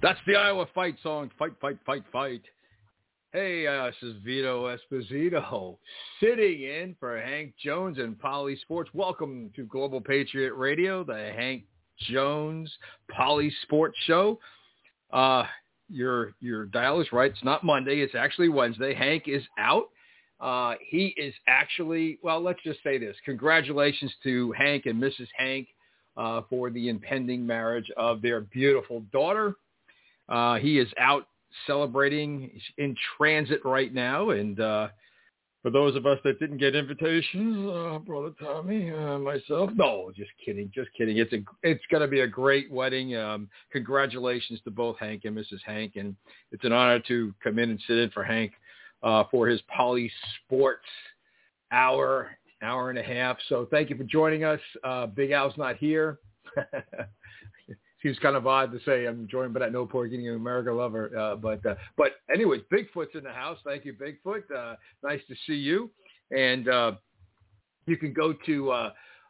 That's the Iowa fight song. Fight, fight, fight, fight. Hey, this is Vito Esposito sitting in for Hank Jones and Poly Sports. Welcome to Global Patriot Radio, the Hank Jones Poly Sports Show. Your dial is right. It's not Monday. It's actually Wednesday. Hank is out. He is actually, well, let's just say this. Congratulations to Hank and Mrs. Hank for the impending marriage of their beautiful daughter. He is out celebrating. He's in transit right now. And for those of us that didn't get invitations, Brother Tommy, myself, no, just kidding. It's going to be a great wedding. Congratulations to both Hank and Mrs. Hank. And it's an honor to come in and sit in for Hank for his Poly Sports hour and a half. So thank you for joining us. Big Al's not here. Seems kind of odd to say I'm joined by that No Pork Eating America lover. But anyways, Bigfoot's in the house. Thank you, Bigfoot. Nice to see you. And you can go to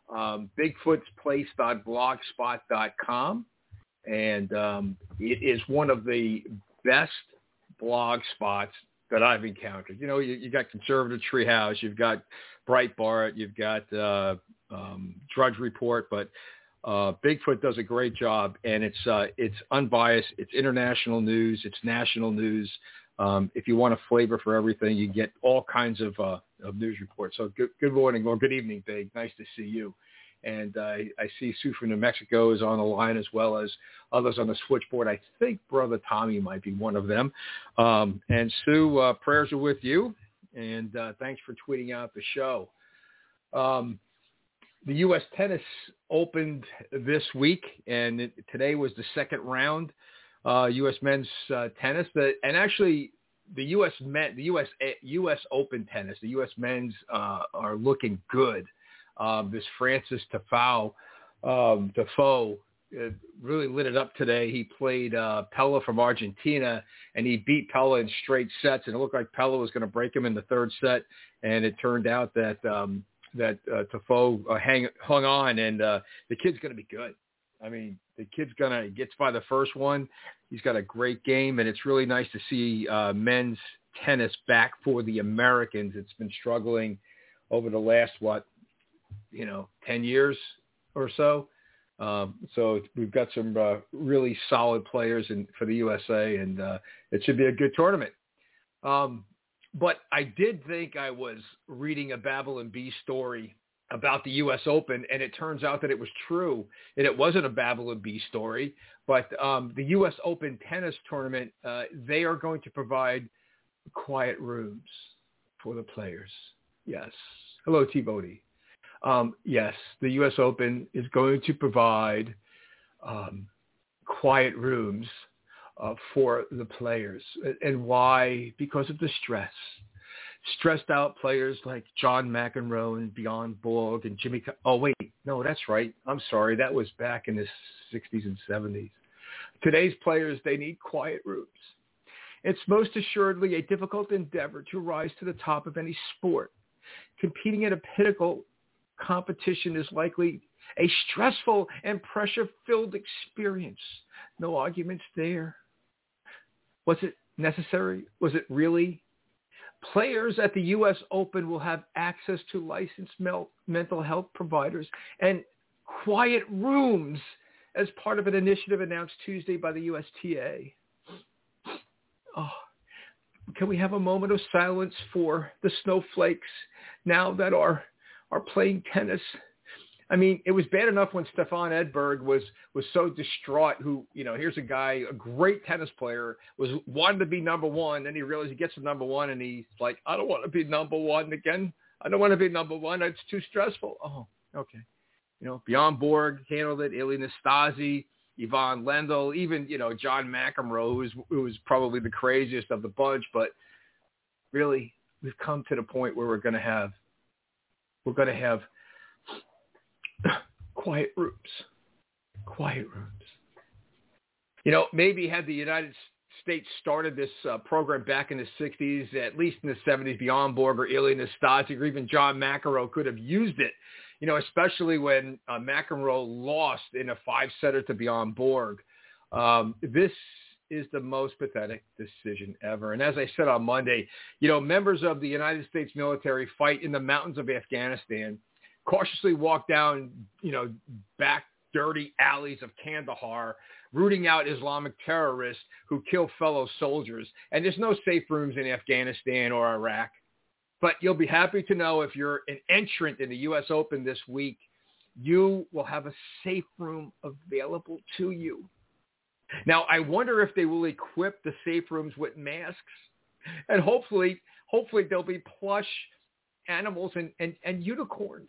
bigfootsplace.blogspot.com. And it is one of the best blog spots that I've encountered. You know, you got Conservative Treehouse, you've got Breitbart, you've got Drudge Report, but Bigfoot does a great job, and it's unbiased. It's international news. It's national news. If you want a flavor for everything, you get all kinds of news reports. So good morning or good evening, Big. Nice to see you. And I see Sue from New Mexico is on the line, as well as others on the switchboard. I think Brother Tommy might be one of them. And Sue, prayers are with you. And thanks for tweeting out the show. The U.S. Tennis opened this week, and today was the second round, U.S. men's tennis. And actually, the U.S. Open tennis, the U.S. men's are looking good. This Francis Tiafoe really lit it up today. He played Pella from Argentina, and he beat Pella in straight sets, and it looked like Pella was going to break him in the third set, and it turned out that Tiafoe hung on, and the kid's going to be good. I mean, the kid's he gets by the first one. He's got a great game, and it's really nice to see men's tennis back for the Americans. It's been struggling over the last, 10 years or so. So we've got some really solid players for the USA, and it should be a good tournament. But I did think I was reading a Babylon Bee story about the U.S. Open, and it turns out that it was true. And it wasn't a Babylon Bee story, but the U.S. Open tennis tournament, they are going to provide quiet rooms for the players. Yes. Hello, T-Bodie. Yes, the U.S. Open is going to provide quiet rooms for the players. And why? Because of the stress. Stressed out players like John McEnroe and Bjorn Borg and Jimmy. Oh, wait. No, that's right. I'm sorry. That was back in the 60s and 70s. Today's players, they need quiet rooms. It's most assuredly a difficult endeavor to rise to the top of any sport. Competing at a pinnacle competition is likely a stressful and pressure-filled experience. No arguments there. Was it necessary? Was it really? Players at the U.S. Open will have access to licensed mental health providers and quiet rooms as part of an initiative announced Tuesday by the USTA. Oh, can we have a moment of silence for the snowflakes now that are playing tennis? I mean, it was bad enough when Stefan Edberg was so distraught, who, here's a guy, a great tennis player, wanted to be number one. Then he realized he gets to number one, and he's like, I don't want to be number one again. I don't want to be number one. It's too stressful. Oh, okay. Bjorn Borg handled it. Ilie Nastase, Ivan Lendl, even, John McEnroe, who was probably the craziest of the bunch. But really, we've come to the point where we're going to have quiet rooms. Maybe had the United States started this program back in the 60s, at least in the 70s, Bjorn Borg or Ilie Nastase or even John McEnroe could have used it, especially when McEnroe lost in a 5-setter to Bjorn Borg. This is the most pathetic decision ever. And as I said on Monday, members of the United States military fight in the mountains of Afghanistan, cautiously walk down, back dirty alleys of Kandahar, rooting out Islamic terrorists who kill fellow soldiers. And there's no safe rooms in Afghanistan or Iraq. But you'll be happy to know if you're an entrant in the U.S. Open this week, you will have a safe room available to you. Now, I wonder if they will equip the safe rooms with masks. And hopefully there'll be plush animals and unicorns.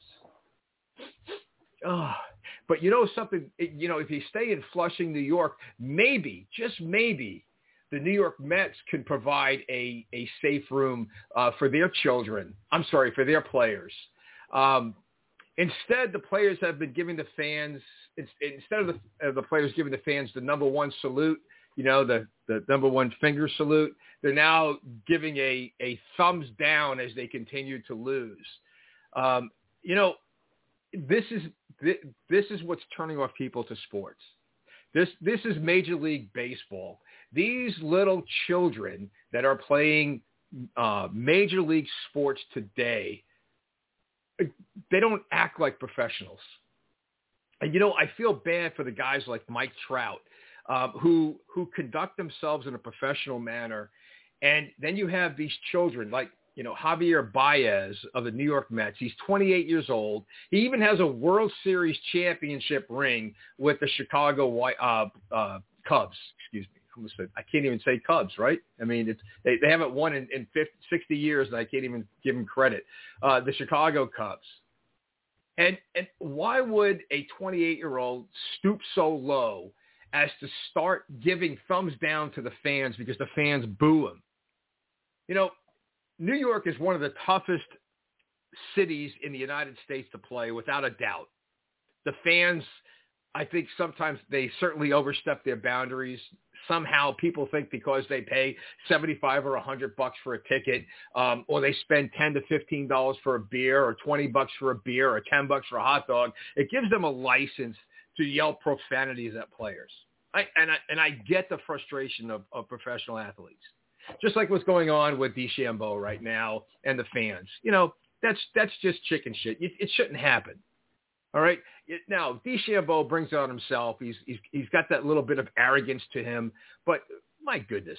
But something, if you stay in Flushing, New York, maybe, just maybe, the New York Mets can provide a safe room for their children. I'm sorry, for their players. Instead, the players have been giving the fans, instead of the players giving the fans the number one salute, the number one finger salute, they're now giving a thumbs down as they continue to lose. This is what's turning off people to sports. This is Major League Baseball. These little children that are playing Major League sports today, they don't act like professionals. And, I feel bad for the guys like Mike Trout, who conduct themselves in a professional manner. And then you have these children like, Javier Baez of the New York Mets. He's 28 years old. He even has a World Series championship ring with the Chicago Cubs. Excuse me. I can't even say Cubs, right? I mean, they haven't won in 60 years, and I can't even give them credit. The Chicago Cubs. And why would a 28-year-old stoop so low as to start giving thumbs down to the fans because the fans boo him? New York is one of the toughest cities in the United States to play, without a doubt. The fans, I think sometimes they certainly overstep their boundaries. Somehow people think because they pay $75 or $100 for a ticket, or they spend $10 to $15 for a beer, or $20 for a beer, or $10 for a hot dog, it gives them a license to yell profanities at players. I get the frustration of professional athletes. Just like what's going on with DeChambeau right now and the fans. That's just chicken shit. It shouldn't happen. All right. Now, DeChambeau brings it on himself. He's got that little bit of arrogance to him. But my goodness,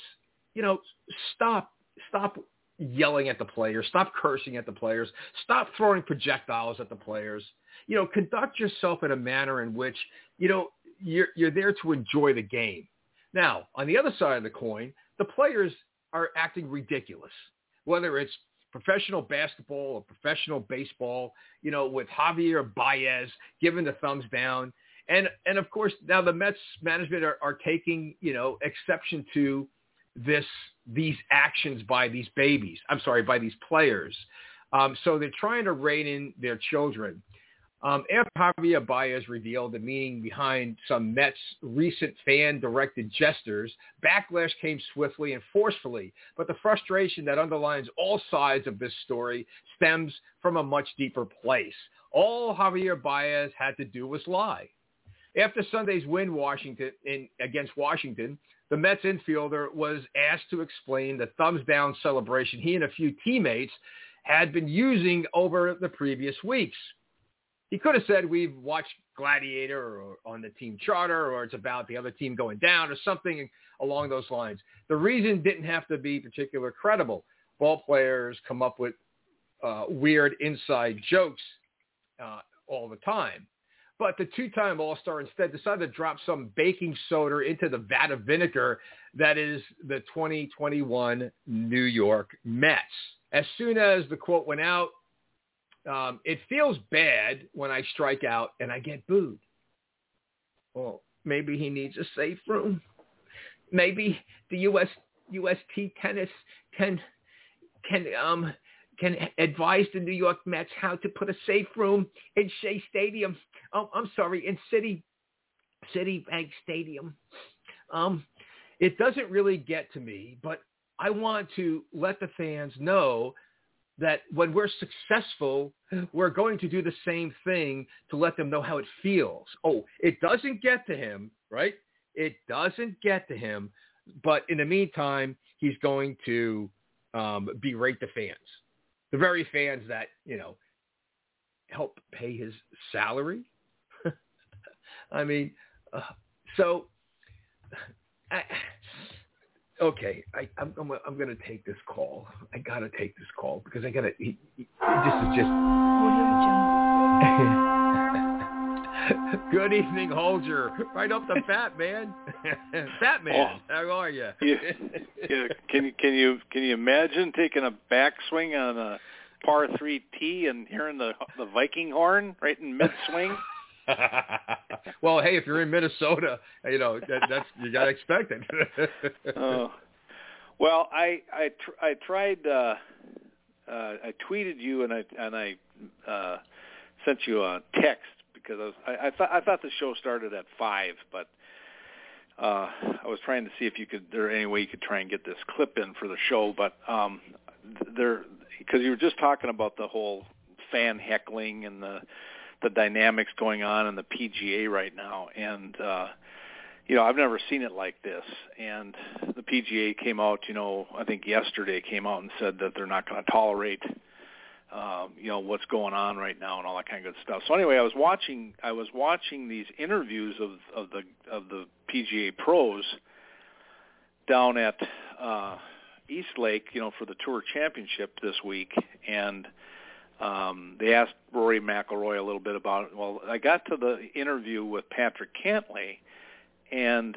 stop yelling at the players. Stop cursing at the players. Stop throwing projectiles at the players. Conduct yourself in a manner in which, you're there to enjoy the game. Now, on the other side of the coin, the players are acting ridiculous, whether it's professional basketball or professional baseball, with Javier Baez giving the thumbs down. And of course, now the Mets management are taking, exception to these actions by these by these players. So they're trying to rein in their children. After Javier Baez revealed the meaning behind some Mets' recent fan-directed gestures, backlash came swiftly and forcefully, but the frustration that underlines all sides of this story stems from a much deeper place. All Javier Baez had to do was lie. After Sunday's win against Washington, the Mets infielder was asked to explain the thumbs-down celebration he and a few teammates had been using over the previous weeks. He could have said we've watched Gladiator or on the team charter, or it's about the other team going down, or something along those lines. The reason didn't have to be particularly credible. Ball players come up with weird inside jokes all the time. But the two-time All-Star instead decided to drop some baking soda into the vat of vinegar that is the 2021 New York Mets. As soon as the quote went out, it feels bad when I strike out and I get booed. Well, maybe he needs a safe room. Maybe the UST Tennis can advise the New York Mets how to put a safe room in Shea Stadium. Oh, I'm sorry, in Citibank Stadium. It doesn't really get to me, but I want to let the fans know that when we're successful, we're going to do the same thing to let them know how it feels. Oh, it doesn't get to him, right? It doesn't get to him But in the meantime, he's going to berate the fans, the very fans that, help pay his salary. I mean, okay, I'm going to take this call. I got to take this call because this is just. Good evening, Holger. Right up the Fat Man. Fat Man, how are you? Yeah. Can you imagine taking a backswing on a par 3 tee and hearing the Viking horn right in mid swing? Well, hey, if you're in Minnesota, that's you gotta expect it. Well, I tried. I tweeted you and I sent you a text because I thought the show started at 5, but I was trying to see if there any way you could try and get this clip in for the show, but because you were just talking about the whole fan heckling and the dynamics going on in the PGA right now, and I've never seen it like this. And the PGA came out, I think yesterday came out and said that they're not going to tolerate, what's going on right now and all that kind of good stuff. So anyway, I was watching these interviews of the PGA pros down at East Lake, for the Tour Championship this week, and they asked Rory McIlroy a little bit about it. Well, I got to the interview with Patrick Cantlay, and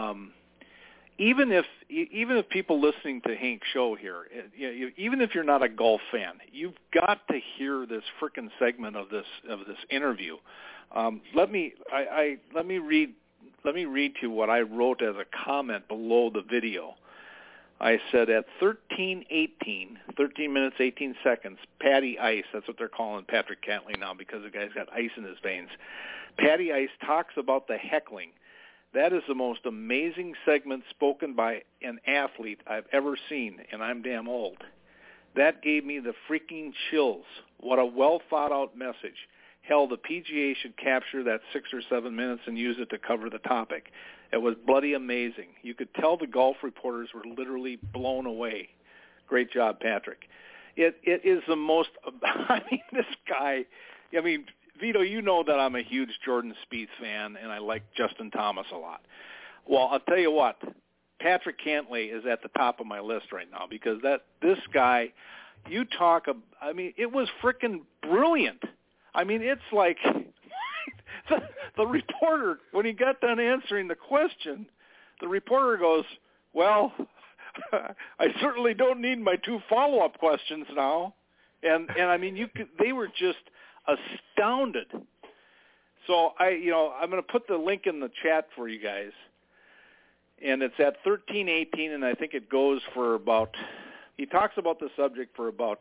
even if people listening to Hank's show here, even if you're not a golf fan, you've got to hear this frickin' segment of this interview. Let me read to you what I wrote as a comment below the video. I said at 13 minutes, 18 seconds, Patty Ice, that's what they're calling Patrick Cantlay now because the guy's got ice in his veins. Patty Ice talks about the heckling. That is the most amazing segment spoken by an athlete I've ever seen, and I'm damn old. That gave me the freaking chills. What a well-thought-out message. Hell, the PGA should capture that 6 or 7 minutes and use it to cover the topic. It was bloody amazing. You could tell the golf reporters were literally blown away. Great job, Patrick. It is the most, this guy, Vito, you know that I'm a huge Jordan Spieth fan, and I like Justin Thomas a lot. Well, I'll tell you what, Patrick Cantlay is at the top of my list right now because this guy, it was frickin' brilliant. It's like the reporter, when he got done answering the question, the reporter goes, well, I certainly don't need my 2 follow-up questions now. And they were just astounded. So I'm going to put the link in the chat for you guys. And it's at 13:18, and I think it goes for about, he talks about the subject for about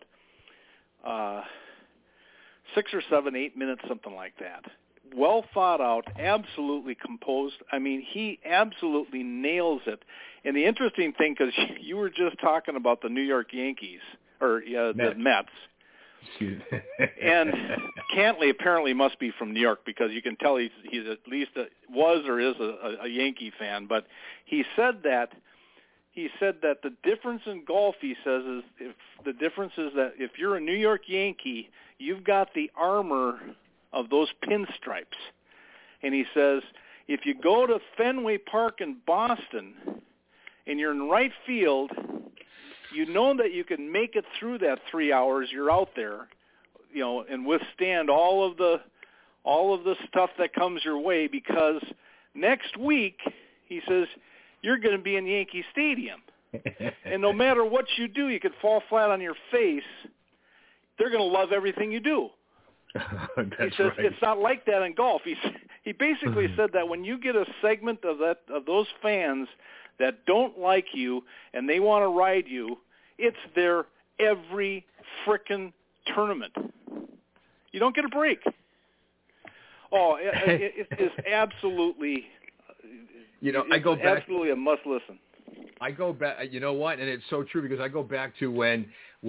6 or 7, 8 minutes, something like that. Well thought out, absolutely composed. He absolutely nails it. And the interesting thing, because you were just talking about the New York Yankees, the Mets. Excuse me. And Cantlay apparently must be from New York because you can tell he's at least was or is a Yankee fan. But he said that the difference in golf, he says, is that if you're a New York Yankee, you've got the armor of those pinstripes. And he says, if you go to Fenway Park in Boston and you're in right field, you know that you can make it through that 3 hours you're out there, and withstand all of the stuff that comes your way, because next week, he says, you're going to be in Yankee Stadium. And no matter what you do, you could fall flat on your face. They're going to love everything you do. He says right. It's not like that in golf. He basically said that when you get a segment of those fans that don't like you and they want to ride you, it's there every frickin' tournament. You don't get a break. Oh, it is absolutely. I go back. Absolutely a must listen. I go back. You know what? And it's so true because I go back to when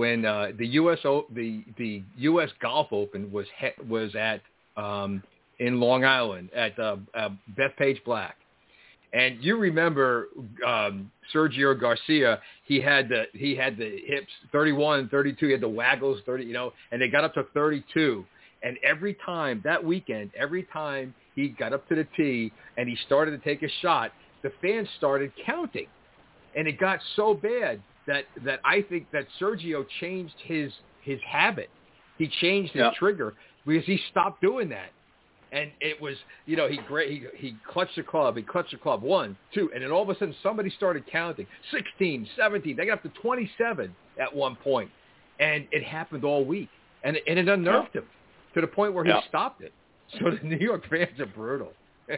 the U.S. Golf Open was at in Long Island at Bethpage Black, And you remember Sergio Garcia, he had the hips 31, 32, he had the waggles 30, and they got up to 32. And every time that weekend, every time he got up to the tee and he started to take a shot, the fans started counting. And it got so bad that I think that Sergio changed his habit. He changed his trigger because he stopped doing that. And it was, he clutched the club. He clutched the club. 1, 2. And then all of a sudden somebody started counting. 16, 17. They got up to 27 at one point. And it happened all week. And it unnerved him to the point where he stopped it. So the New York fans are brutal.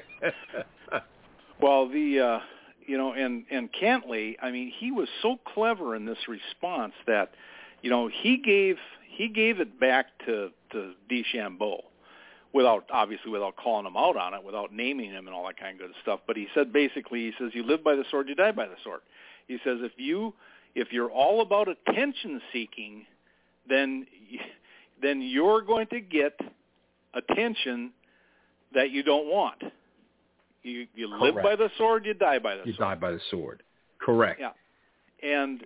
Well, and Cantlay, I mean, he was so clever in this response that, he gave it back to DeChambeau. Without calling him out on it, without naming him and all that kind of good stuff. But he said, basically, you live by the sword, you die by the sword. He says, if you're all about attention seeking, then you're going to get attention that you don't want. You live by the sword, you die by the sword. You die by the sword. Correct. Yeah. And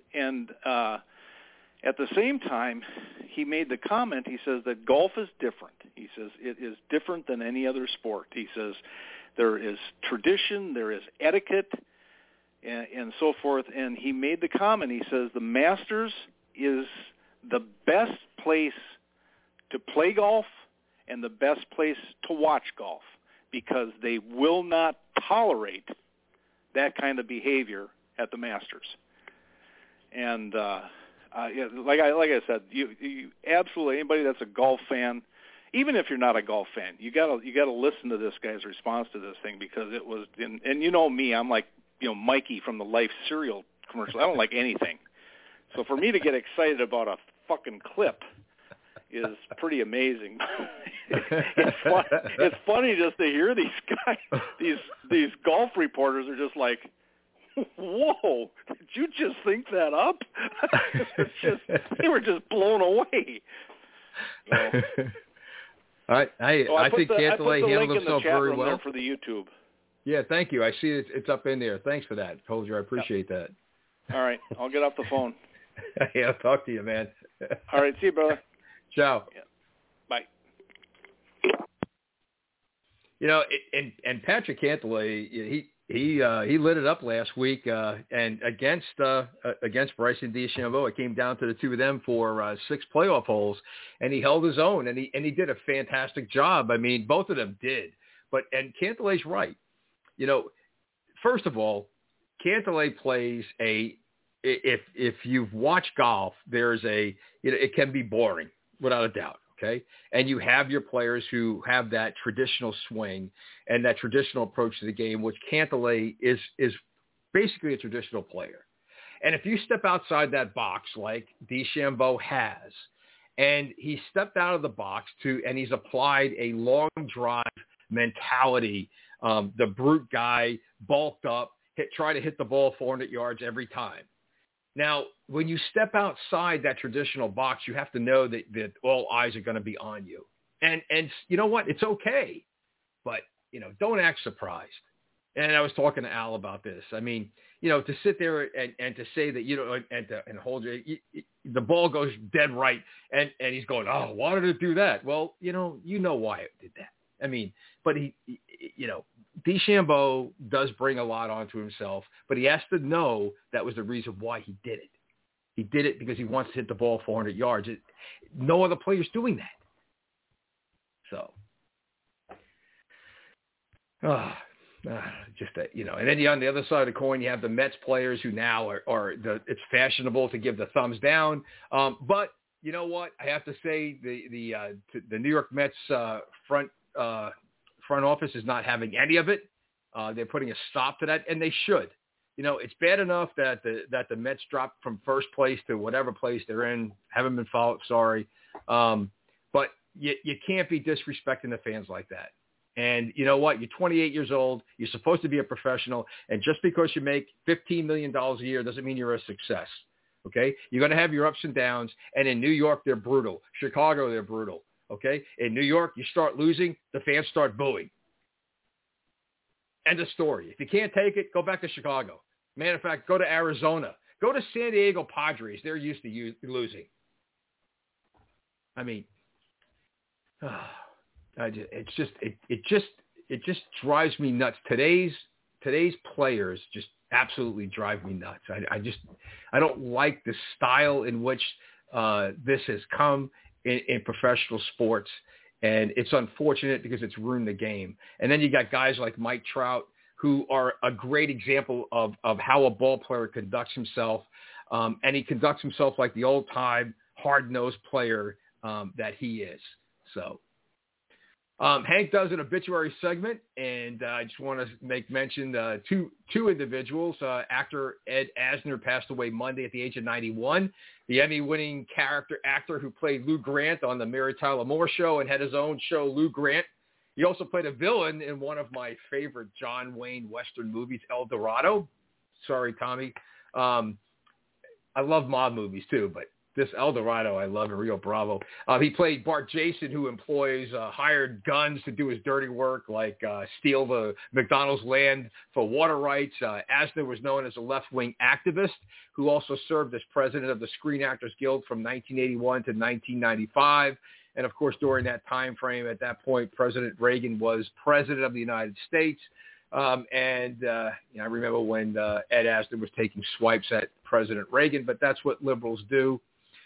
at the same time, he made the comment, he says that golf is different. He says it is different than any other sport. He says there is tradition, there is etiquette, and so forth. And he made the comment, he says the Masters is the best place to play golf and the best place to watch golf because they will not tolerate that kind of behavior at the Masters. And like I said, you absolutely, anybody that's a golf fan, even if you're not a golf fan, you gotta listen to this guy's response to this thing because it was, and you know me, I'm like Mikey from the Life cereal commercial. I don't like anything, so for me to get excited about a fucking clip is pretty amazing. It's funny just to hear these guys, these golf reporters are just like, whoa, did you just think that up? They were just blown away. So, I think Cantlay handled himself very well. For the YouTube. Yeah, thank you. I see it's up in there. Thanks for that, Folger. I appreciate that. All right, I'll get off the phone. Yeah, I'll talk to you, man. All right, see you, brother. Ciao. Yeah. Bye. And Patrick Cantlay, he lit it up last week, and against Bryson DeChambeau, it came down to the two of them for 6 playoff holes, and he held his own, and he did a fantastic job. I mean, both of them did. And Cantlay's right. First of all, Cantlay plays if you've watched golf, there's it can be boring without a doubt. Okay. And you have your players who have that traditional swing and that traditional approach to the game, which Cantlay is basically a traditional player. And if you step outside that box like DeChambeau has, and he stepped out of the box and he's applied a long drive mentality, the brute guy, bulked up, try to hit the ball 400 yards every time. Now, when you step outside that traditional box, you have to know that all eyes are going to be on you. And you know what? It's okay. But, don't act surprised. And I was talking to Al about this. I mean, to sit there and to say that, and hold the ball goes dead right. And he's going, oh, why did it do that? Well, you know why it did that. I mean, but DeChambeau does bring a lot onto himself, but he has to know that was the reason why he did it. He did it because he wants to hit the ball 400 yards. No other player's doing that. So, just that, and then on the other side of the coin, you have the Mets players who now it's fashionable to give the thumbs down. But you know what? I have to say the New York Mets front office is not having any of it. They're putting a stop to that, and they should. It's bad enough that the Mets dropped from first place to whatever place they're in. Haven't been followed. Sorry. But you can't be disrespecting the fans like that. And you know what? You're 28 years old. You're supposed to be a professional. And just because you make $15 million a year doesn't mean you're a success. Okay? You're going to have your ups and downs. And in New York, they're brutal. Chicago, they're brutal. Okay? In New York, you start losing, the fans start booing. End of story. If you can't take it, go back to Chicago. Matter of fact, go to Arizona. Go to San Diego Padres. They're used to losing. I mean, it just drives me nuts. Today's players just absolutely drive me nuts. I don't like the style in which this has come in professional sports, and it's unfortunate because it's ruined the game. And then you got guys like Mike Trout, who are a great example of how a ball player conducts himself, and he conducts himself like the old-time hard-nosed player that he is. So Hank does an obituary segment, and I just want to make mention two individuals. Actor Ed Asner passed away Monday at the age of 91. The Emmy-winning actor who played Lou Grant on the Mary Tyler Moore Show and had his own show, Lou Grant. He also played a villain in one of my favorite John Wayne Western movies, El Dorado. Sorry, Tommy. I love mob movies too, but this El Dorado, I love in Rio Bravo. He played Bart Jason, who employs hired guns to do his dirty work, like steal the McDonald's land for water rights. Asner was known as a left-wing activist who also served as president of the Screen Actors Guild from 1981 to 1995. And, of course, during that time frame, at that point, President Reagan was president of the United States. I remember when Ed Asner was taking swipes at President Reagan, but that's what liberals do.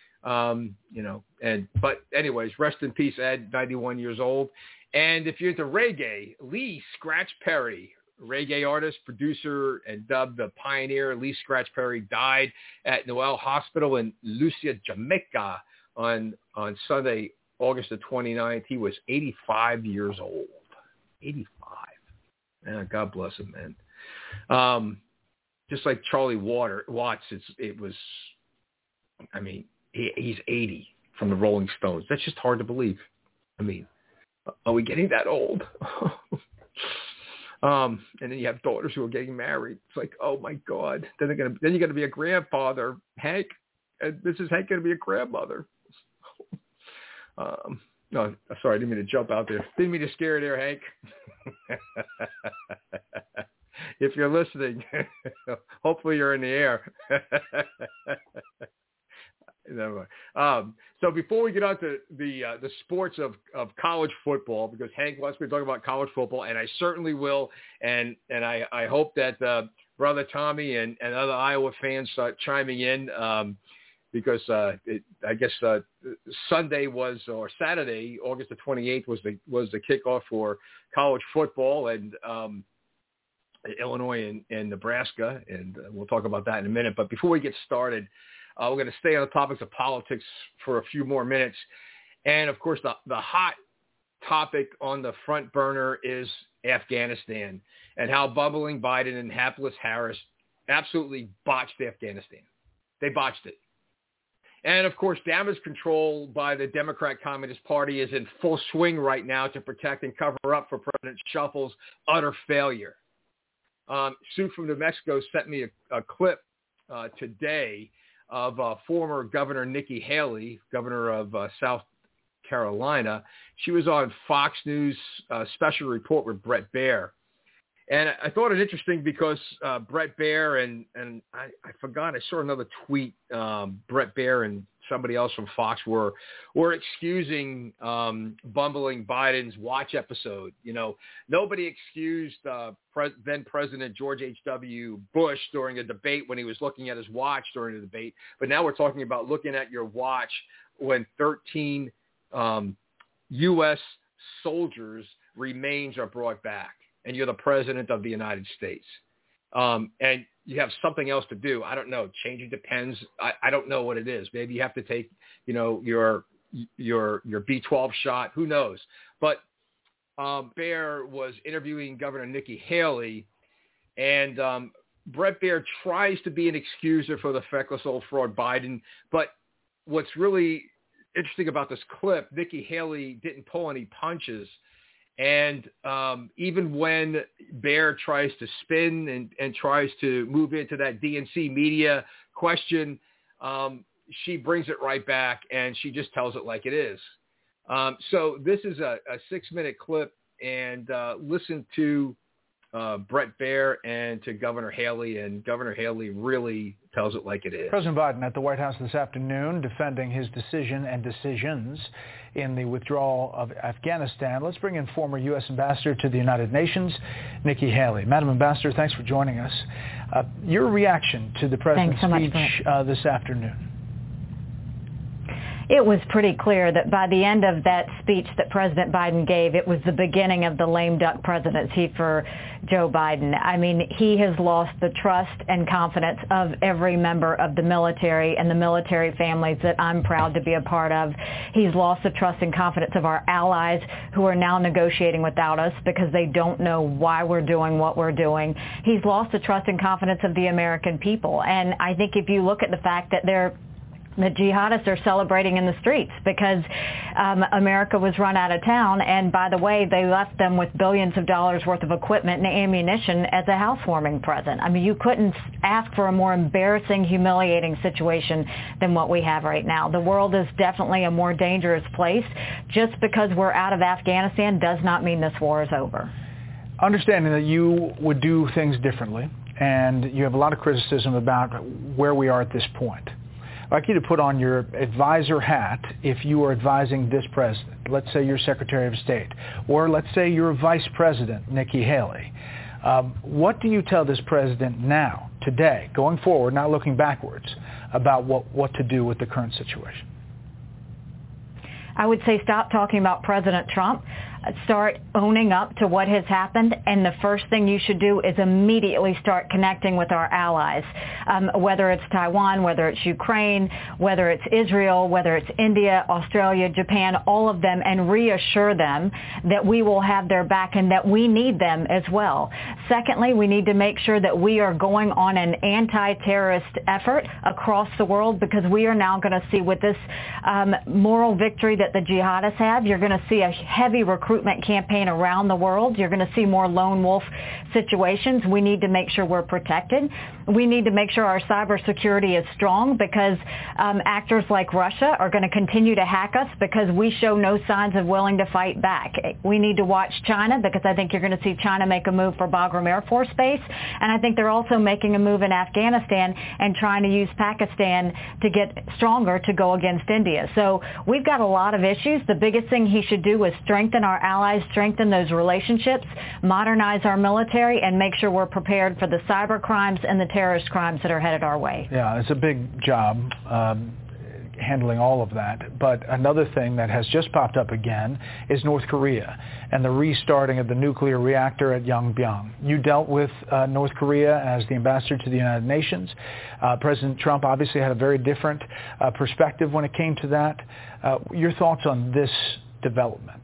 But anyways, rest in peace, Ed, 91 years old. And if you're into reggae, Lee Scratch Perry, reggae artist, producer, and dubbed the pioneer, Lee Scratch Perry died at Noel Hospital in Lucia, Jamaica on Sunday, August the 29th. He was 85 years old. 85. Man, God bless him, man. Just like Charlie Watts, he's 80 from the Rolling Stones. That's just hard to believe. I mean, are we getting that old? And then you have daughters who are getting married. It's like, oh my God. Then you're going to be a grandfather, Hank. And this is Hank going to be a grandmother. No, sorry, I didn't mean to jump out there. Didn't mean to scare you there, Hank. If you're listening, hopefully you're in the air. Never mind. So before we get on to the sports of college football, because Hank wants me to talk about college football, and I certainly will, and I hope that Brother Tommy and other Iowa fans start chiming in, because I guess Saturday, August the 28th was the kickoff for college football, and Illinois and Nebraska, and we'll talk about that in a minute. But before we get started, we're going to stay on the topics of politics for a few more minutes. And, of course, the hot topic on the front burner is Afghanistan and how bumbling Biden and hapless Harris absolutely botched Afghanistan. They botched it. And, of course, damage control by the Democrat Communist Party is in full swing right now to protect and cover up for President Shuffle's utter failure. Sue from New Mexico sent me a clip today of former Governor Nikki Haley, governor of South Carolina. She was on Fox News special report with Bret Baier. And I thought it interesting because Bret Baier and I forgot, I saw another tweet, Bret Baier and somebody else from Fox were excusing bumbling Biden's watch episode. You know, nobody excused then President George H.W. Bush during a debate when he was looking at his watch during the debate. But now we're talking about looking at your watch when 13 U.S. soldiers' remains are brought back, and you're the president of the United States. And you have something else to do. I don't know. Changing depends. I don't know what it is. Maybe you have to take, your B12 shot. Who knows? But Baier was interviewing Governor Nikki Haley, and Bret Baier tries to be an excuser for the feckless old fraud Biden. But what's really interesting about this clip, Nikki Haley didn't pull any punches. And even when Baier tries to spin and tries to move into that DNC media question, she brings it right back, and she just tells it like it is. So this is a 6-minute clip, and listen to Brett Baer and to Governor Haley, and Governor Haley really tells it like it is. President Biden at the White House this afternoon defending his decision and decisions in the withdrawal of Afghanistan. Let's bring in former U.S. Ambassador to the United Nations, Nikki Haley. Madam Ambassador, thanks for joining us. Your reaction to the President's speech this afternoon? It was pretty clear that by the end of that speech that President Biden gave, it was the beginning of the lame duck presidency for Joe Biden. I mean, he has lost the trust and confidence of every member of the military and the military families that I'm proud to be a part of. He's lost the trust and confidence of our allies who are now negotiating without us because they don't know why we're doing what we're doing. He's lost the trust and confidence of the American people. And I think if you look at the fact that the jihadists are celebrating in the streets because America was run out of town. And by the way, they left them with billions of dollars worth of equipment and ammunition as a housewarming present. I mean, you couldn't ask for a more embarrassing, humiliating situation than what we have right now. The world is definitely a more dangerous place. Just because we're out of Afghanistan does not mean this war is over. Understanding that you would do things differently, and you have a lot of criticism about where we are at this point. I'd like you to put on your advisor hat if you are advising this president. Let's say you're Secretary of State, or let's say you're Vice President Nikki Haley. What do you tell this president now, today, going forward, not looking backwards, about what to do with the current situation? I would say stop talking about President Trump. Start owning up to what has happened, and the first thing you should do is immediately start connecting with our allies, whether it's Taiwan, whether it's Ukraine, whether it's Israel, whether it's India, Australia, Japan, all of them, and reassure them that we will have their back and that we need them as well. Secondly, we need to make sure that we are going on an anti-terrorist effort across the world, because we are now going to see with this moral victory that the jihadists have, you're going to see a heavy recruitment campaign around the world. You're going to see more lone wolf situations. We need to make sure we're protected. We need to make sure our cybersecurity is strong, because actors like Russia are going to continue to hack us because we show no signs of willing to fight back. We need to watch China, because I think you're going to see China make a move for Bagram Air Force Base, and I think they're also making a move in Afghanistan and trying to use Pakistan to get stronger to go against India. So we've got a lot of issues. The biggest thing he should do is strengthen our allies, strengthen those relationships, modernize our military, and make sure we're prepared for the cyber crimes and the terrorist crimes that are headed our way. Yeah, it's a big job handling all of that. But another thing that has just popped up again is North Korea and the restarting of the nuclear reactor at Yongbyon. You dealt with North Korea as the ambassador to the United Nations. President Trump obviously had a very different perspective when it came to that. Your thoughts on this development?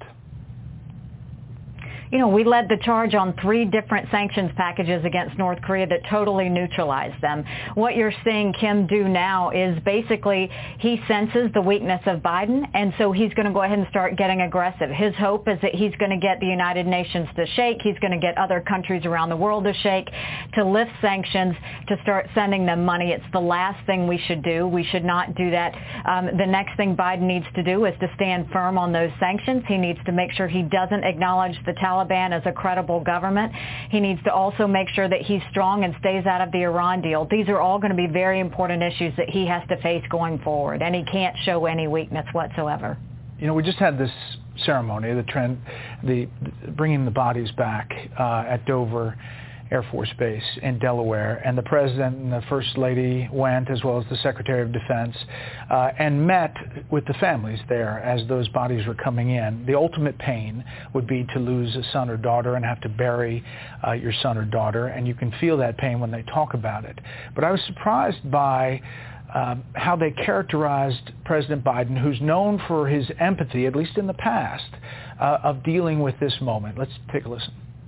You know, we led the charge on 3 different sanctions packages against North Korea that totally neutralized them. What you're seeing Kim do now is basically he senses the weakness of Biden, and so he's going to go ahead and start getting aggressive. His hope is that he's going to get the United Nations to shake. He's going to get other countries around the world to shake, to lift sanctions, to start sending them money. It's the last thing we should do. We should not do that. The next thing Biden needs to do is to stand firm on those sanctions. He needs to make sure he doesn't acknowledge the Taliban as a credible government. He needs to also make sure that he's strong and stays out of the Iran deal. These are all going to be very important issues that he has to face going forward, and he can't show any weakness whatsoever. You know, we just had this ceremony, the bringing the bodies back at Dover Air Force Base in Delaware, and the President and the First Lady went, as well as the Secretary of Defense, and met with the families there as those bodies were coming in. The ultimate pain would be to lose a son or daughter and have to bury your son or daughter, and you can feel that pain when they talk about it. But I was surprised by how they characterized President Biden, who's known for his empathy, at least in the past, of dealing with this moment. Let's take a listen.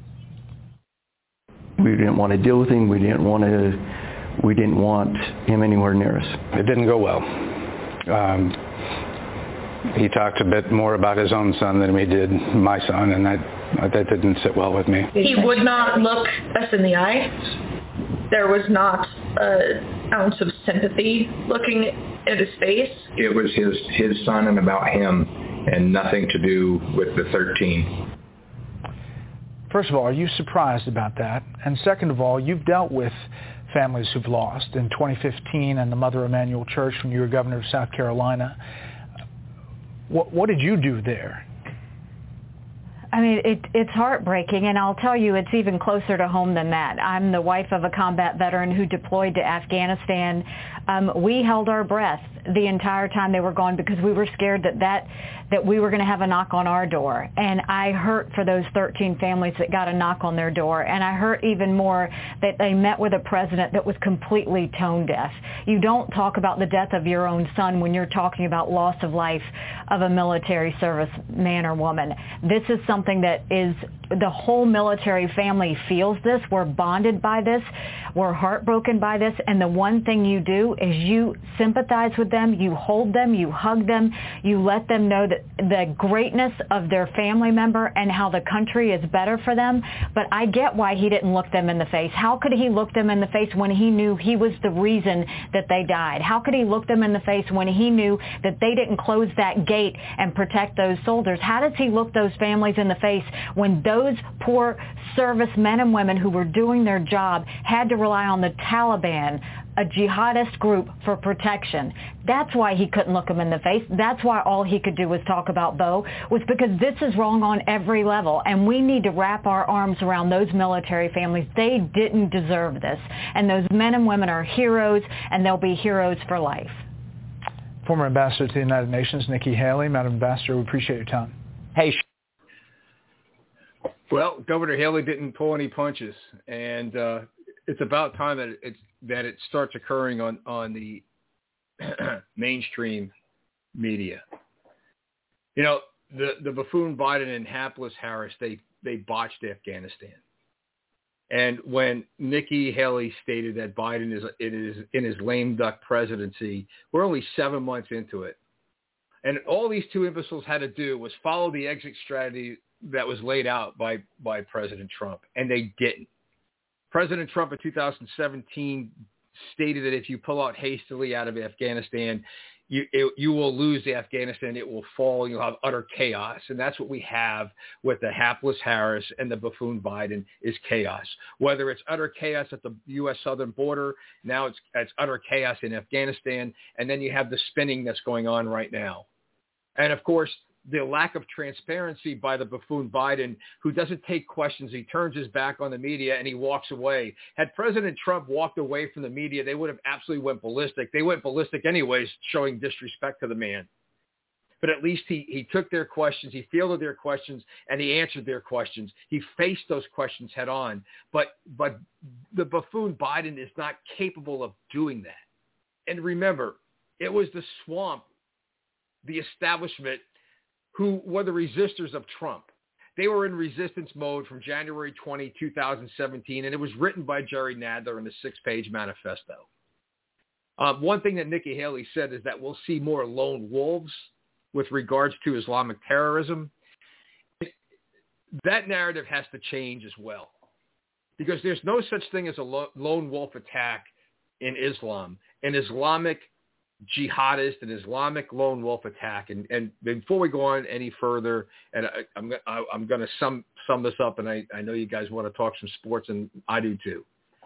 We didn't want to deal with him. We didn't want him anywhere near us. It didn't go well. He talked a bit more about his own son than he did my son, and that didn't sit well with me. He would not look us in the eye. There was not an ounce of sympathy looking at his face. It was his son and about him, and nothing to do with the 13. First of all, are you surprised about that? And second of all, you've dealt with families who've lost. In 2015 and the Mother Emanuel Church when you were governor of South Carolina. What did you do there? I mean, it's heartbreaking, and I'll tell you, it's even closer to home than that. I'm the wife of a combat veteran who deployed to Afghanistan. We held our breath the entire time they were gone because we were scared that we were going to have a knock on our door. And I hurt for those 13 families that got a knock on their door. And I hurt even more that they met with a president that was completely tone deaf. You don't talk about the death of your own son when you're talking about loss of life of a military service man or woman. This is something that is, the whole military family feels this. We're bonded by this. We're heartbroken by this. And the one thing you do is you sympathize with them, you hold them, you hug them, you let them know that the greatness of their family member and how the country is better for them. But I get why he didn't look them in the face. How could he look them in the face when he knew he was the reason that they died? How could he look them in the face when he knew that they didn't close that gate and protect those soldiers? How does he look those families in the face when those poor service men and women who were doing their job had to rely on the Taliban, a jihadist group, for protection? That's why he couldn't look them in the face. That's why all he could do was talk about Bo, was because this is wrong on every level. And we need to wrap our arms around those military families. They didn't deserve this. And those men and women are heroes, and they'll be heroes for life. Former Ambassador to the United Nations, Nikki Haley. Madam Ambassador, we appreciate your time. Hey. Well, Governor Haley didn't pull any punches, and it's about time that it starts occurring on the mainstream media. You know, the buffoon Biden and hapless Harris, they botched Afghanistan. And when Nikki Haley stated that Biden is in his lame duck presidency, we're only 7 months into it. And all these two imbeciles had to do was follow the exit strategy that was laid out by President Trump, and they didn't. President Trump in 2017 stated that if you pull out hastily out of Afghanistan, you will lose Afghanistan. It will fall. You'll have utter chaos. And that's what we have with the hapless Harris and the buffoon Biden, is chaos. Whether it's utter chaos at the U.S. southern border, now it's utter chaos in Afghanistan, and then you have the spinning that's going on right now. And, of course, the lack of transparency by the buffoon Biden, who doesn't take questions. He turns his back on the media and he walks away. Had President Trump walked away from the media, they would have absolutely went ballistic. They went ballistic anyways, showing disrespect to the man. But at least he took their questions, he fielded their questions, and he answered their questions. He faced those questions head on. But the buffoon Biden is not capable of doing that. And remember, it was the swamp, the establishment, who were the resistors of Trump. They were in resistance mode from January 20, 2017, and it was written by Jerry Nadler in a 6-page manifesto. One thing that Nikki Haley said is that we'll see more lone wolves with regards to Islamic terrorism. That narrative has to change as well, because there's no such thing as a lone wolf attack in Islam. An Islamic jihadist, an Islamic lone wolf attack. And before we go on any further, and I'm going to sum this up, and I know you guys want to talk some sports, and I do too.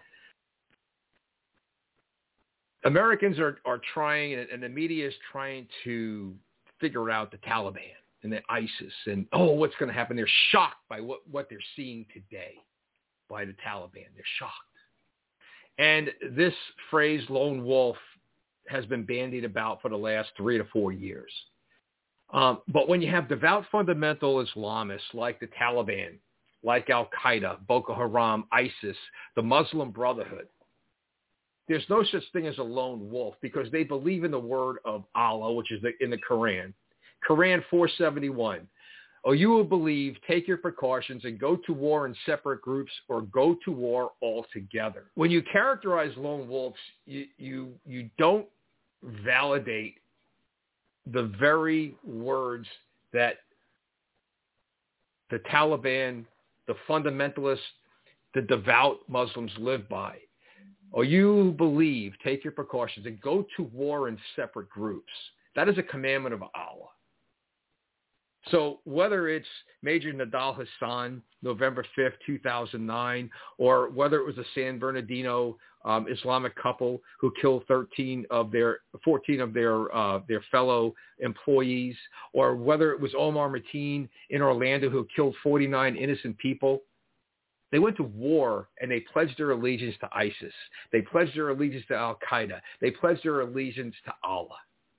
Americans are trying, and the media is trying to figure out the Taliban and the ISIS and, what's going to happen. They're shocked by what they're seeing today by the Taliban. They're shocked. And this phrase, lone wolf, has been bandied about for the last 3 to 4 years. But when you have devout fundamental Islamists like the Taliban, like Al-Qaeda, Boko Haram, ISIS, the Muslim Brotherhood, there's no such thing as a lone wolf, because they believe in the word of Allah, which is in the Quran. Quran 471. You will believe, take your precautions, and go to war in separate groups, or go to war altogether. When you characterize lone wolves, you don't validate the very words that the Taliban, the fundamentalists, the devout Muslims live by. You believe, take your precautions, and go to war in separate groups. That is a commandment of Allah. So whether it's Major Nadal Hassan, November 5th, 2009, or whether it was a San Bernardino Islamic couple who killed 14 of their fellow employees, or whether it was Omar Mateen in Orlando who killed 49 innocent people, they went to war and they pledged their allegiance to ISIS. They pledged their allegiance to Al-Qaeda. They pledged their allegiance to Allah.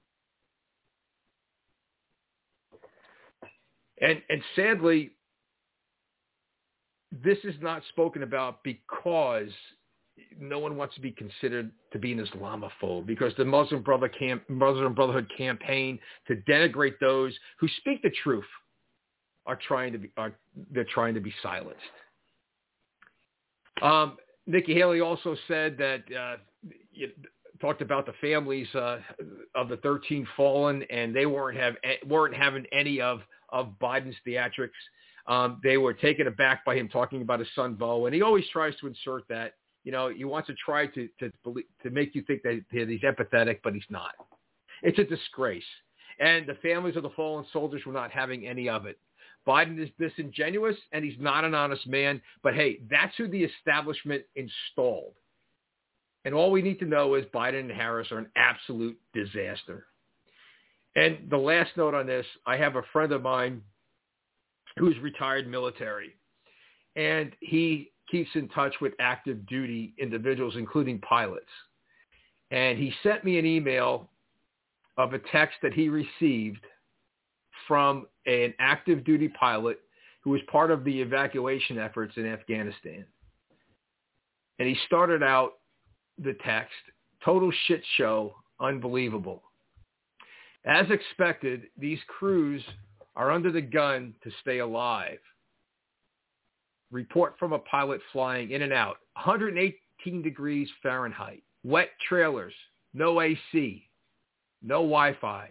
And sadly, this is not spoken about because no one wants to be considered to be an Islamophobe, because the Muslim Brotherhood campaign to denigrate those who speak the truth they're trying to be silenced. Nikki Haley also said that talked about the families of the 13 fallen, and they weren't having any of Biden's theatrics. They were taken aback by him talking about his son Beau, and he always tries to insert that. He wants to try to make you think that he's empathetic, but he's not. It's a disgrace, and the families of the fallen soldiers were not having any of it. Biden is disingenuous, and he's not an honest man. But hey, that's who the establishment installed. And all we need to know is Biden and Harris are an absolute disaster. And the last note on this, I have a friend of mine who's retired military, and he keeps in touch with active duty individuals, including pilots. And he sent me an email of a text that he received from an active duty pilot who was part of the evacuation efforts in Afghanistan. And he started out the text, total shit show, unbelievable. As expected, these crews are under the gun to stay alive. Report from a pilot flying in and out, 118 degrees Fahrenheit, wet trailers, no AC, no Wi-Fi,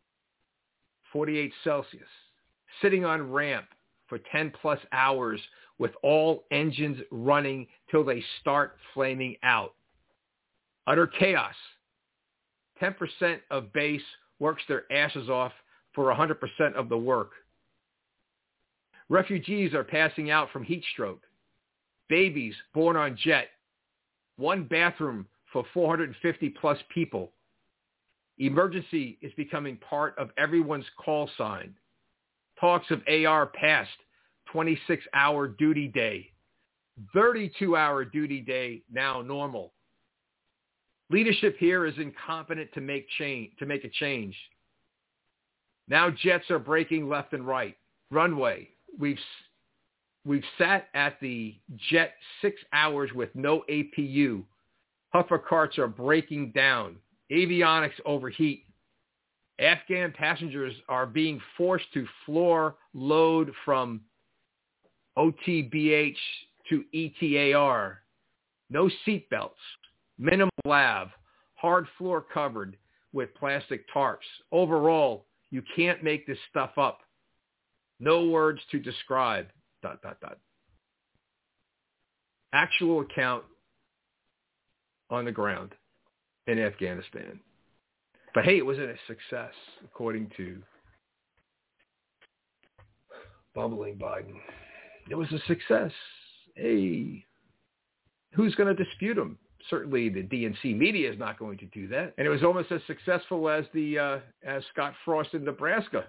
48 Celsius, sitting on ramp for 10 plus hours with all engines running till they start flaming out. Utter chaos. 10% of base works their asses off for 100% of the work. Refugees are passing out from heat stroke. Babies born on jet. One bathroom for 450 plus people. Emergency is becoming part of everyone's call sign. Talks of AR past 26-hour duty day. 32-hour duty day now normal. Leadership here is incompetent to make a change. Now jets are breaking left and right. Runway. We've sat at the jet 6 hours with no APU. Huffer carts are breaking down. Avionics overheat. Afghan passengers are being forced to floor load from OTBH to ETAR. No seatbelts. Minimum lav. Hard floor covered with plastic tarps. Overall, you can't make this stuff up. No words to describe. ... Actual account on the ground in Afghanistan. But hey, it was a success, according to bumbling Biden. It was a success. Hey, who's going to dispute him? Certainly the DNC media is not going to do that. And it was almost as successful as as Scott Frost in Nebraska.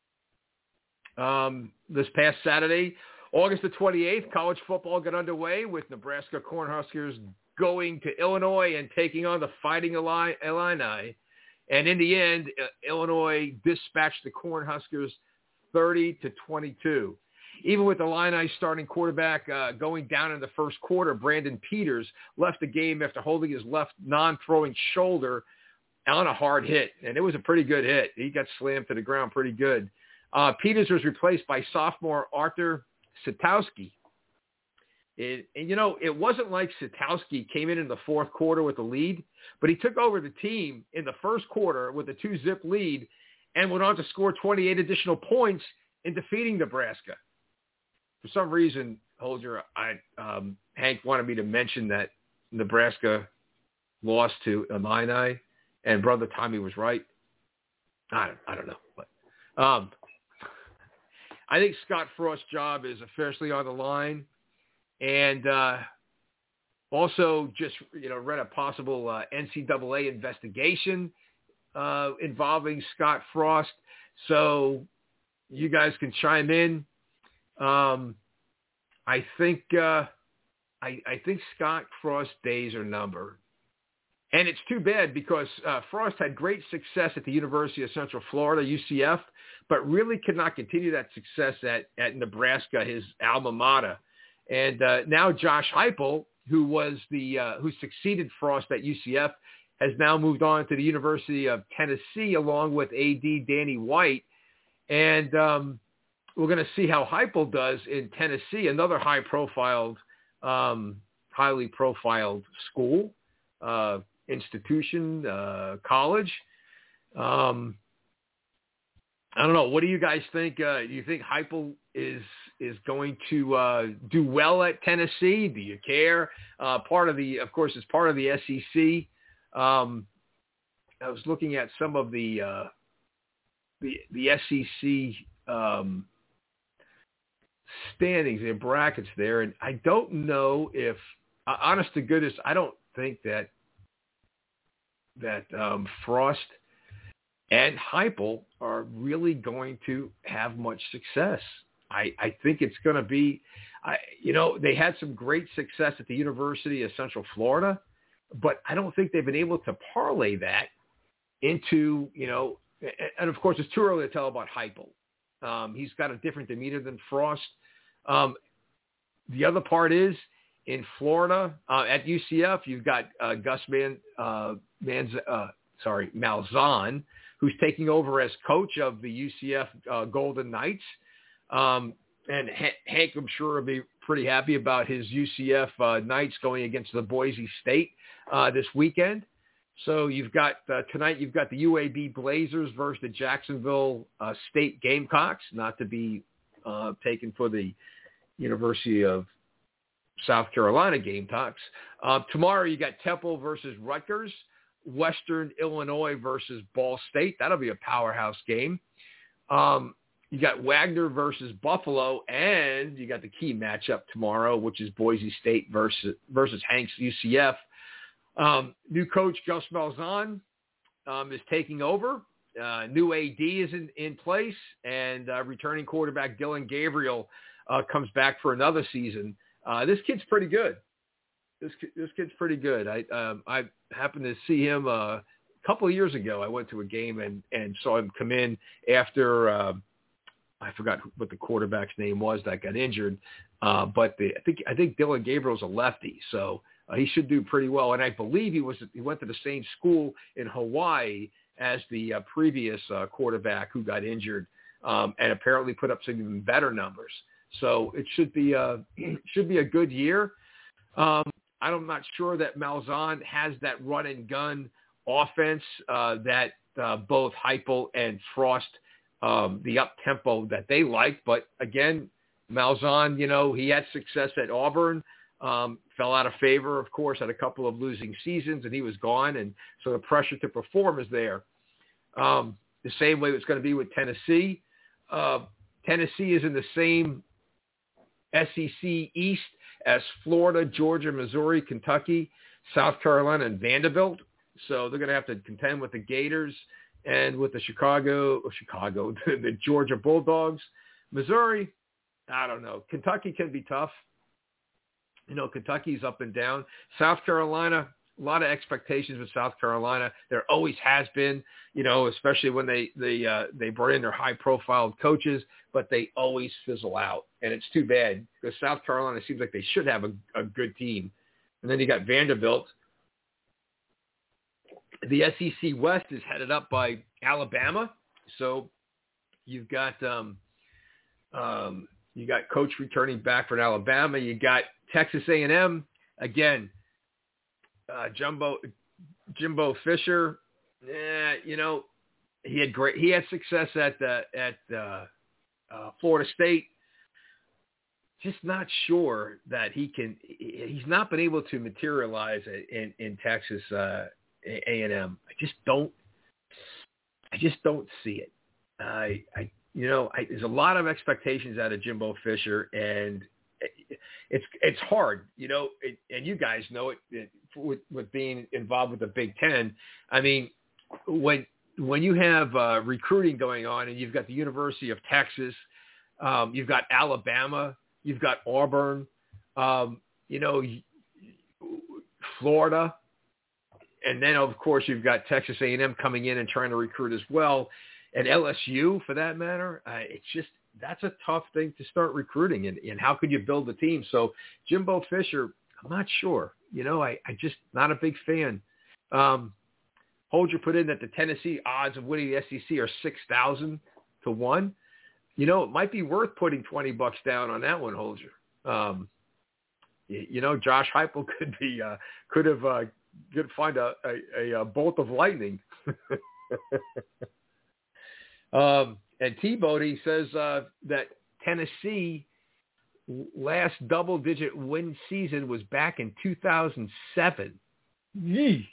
This past Saturday, August the 28th, college football got underway with Nebraska Cornhuskers going to Illinois and taking on the Fighting Illini. And in the end, Illinois dispatched the Cornhuskers 30-22. Even with the Illini starting quarterback going down in the first quarter, Brandon Peters left the game after holding his left non-throwing shoulder on a hard hit. And it was a pretty good hit. He got slammed to the ground pretty good. Peters was replaced by sophomore Arthur Sitowski. It wasn't like Sitowski came in the fourth quarter with the lead, but he took over the team in the first quarter with a 2-zip lead and went on to score 28 additional points in defeating Nebraska. For some reason, Holger, Hank wanted me to mention that Nebraska lost to Illini, and Brother Tommy was right. I don't know. But, I think Scott Frost's job is officially on the line. And also just, read a possible NCAA investigation involving Scott Frost. So you guys can chime in. I think Scott Frost's days are numbered. And it's too bad because Frost had great success at the University of Central Florida, UCF, but really could not continue that success at Nebraska, his alma mater. And now Josh Heupel, who succeeded Frost at UCF, has now moved on to the University of Tennessee along with AD Danny White. And we're going to see how Heupel does in Tennessee, another highly profiled school, institution, college. I don't know. What do you guys think? Do you think Heupel is going to do well at Tennessee? Do you care? Of course, it's part of the SEC. I was looking at some of the SEC standings and brackets there, and I don't know if, honest to goodness, I don't think that Frost and Heupel are really going to have much success. I think it's going to be, they had some great success at the University of Central Florida, but I don't think they've been able to parlay that into, and of course it's too early to tell about Heupel. He's got a different demeanor than Frost. The other part is in Florida, at UCF, you've got Gus Malzahn, who's taking over as coach of the UCF Golden Knights. And Hank, I'm sure, will be pretty happy about his UCF Knights going against the Boise State this weekend. So you've got tonight, you've got the UAB Blazers versus the Jacksonville State Gamecocks, not to be taken for the University of South Carolina Gamecocks. Tomorrow you got Temple versus Rutgers, Western Illinois versus Ball State. That'll be a powerhouse game. You got Wagner versus Buffalo, and you got the key matchup tomorrow, which is Boise State versus Hank's UCF. New coach Gus Malzahn is taking over. New AD is in place, and returning quarterback Dylan Gabriel comes back for another season. This kid's pretty good. This kid's pretty good. I happened to see him a couple of years ago. I went to a game and saw him come in after I forgot what the quarterback's name was that got injured. But I think Dylan Gabriel's a lefty, so he should do pretty well. And I believe he went to the same school in Hawaii as the previous quarterback who got injured, and apparently put up some even better numbers. So it should be a good year. I'm not sure that Malzahn has that run and gun offense that both Heupel and Frost, the up tempo that they like. But again, Malzahn, he had success at Auburn, fell out of favor, of course, had a couple of losing seasons, and he was gone. And so the pressure to perform is there. The same way it's going to be with Tennessee. Tennessee is in the same SEC East as Florida, Georgia, Missouri, Kentucky, South Carolina, and Vanderbilt. So they're going to have to contend with the Gators and with the the Georgia Bulldogs. Missouri, I don't know. Kentucky can be tough. Kentucky's up and down. South Carolina, a lot of expectations with South Carolina. There always has been, especially when they brought in their high-profile coaches, but they always fizzle out. And it's too bad because South Carolina seems like they should have a good team. And then you got Vanderbilt. The SEC West is headed up by Alabama. So you've got coach returning back from Alabama. You got Texas A&M again. Jimbo Fisher. He had success at Florida State. Just not sure that he's not been able to materialize in Texas A&M. I just don't see it. there's a lot of expectations out of Jimbo Fisher, and it's hard, and you guys know it with being involved with the Big Ten. I mean, when you have recruiting going on, and you've got the University of Texas, you've got Alabama, you've got Auburn, Florida, and then of course you've got Texas A&M coming in and trying to recruit as well, and LSU for that matter. That's a tough thing to start recruiting, and how could you build a team? So Jimbo Fisher, I'm not sure. I just not a big fan. Holger put in that the Tennessee odds of winning the SEC are 6,000 to 1. It might be worth putting $20 down on that one, Holger. Josh Heupel could find a bolt of lightning. And T-Bodie says that Tennessee last double-digit win season was back in 2007. Yee.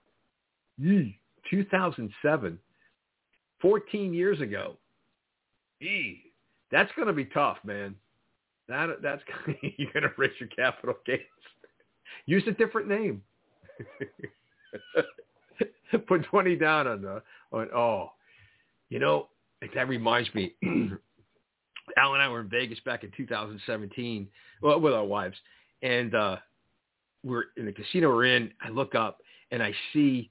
2007. 14 years ago. Yee. That's going to be tough, man. That's you're going to raise your capital gains. Use a different name. Put 20 down that reminds me. Al and I were in Vegas back in 2017, with our wives, and we're in the casino we're in. I look up and I see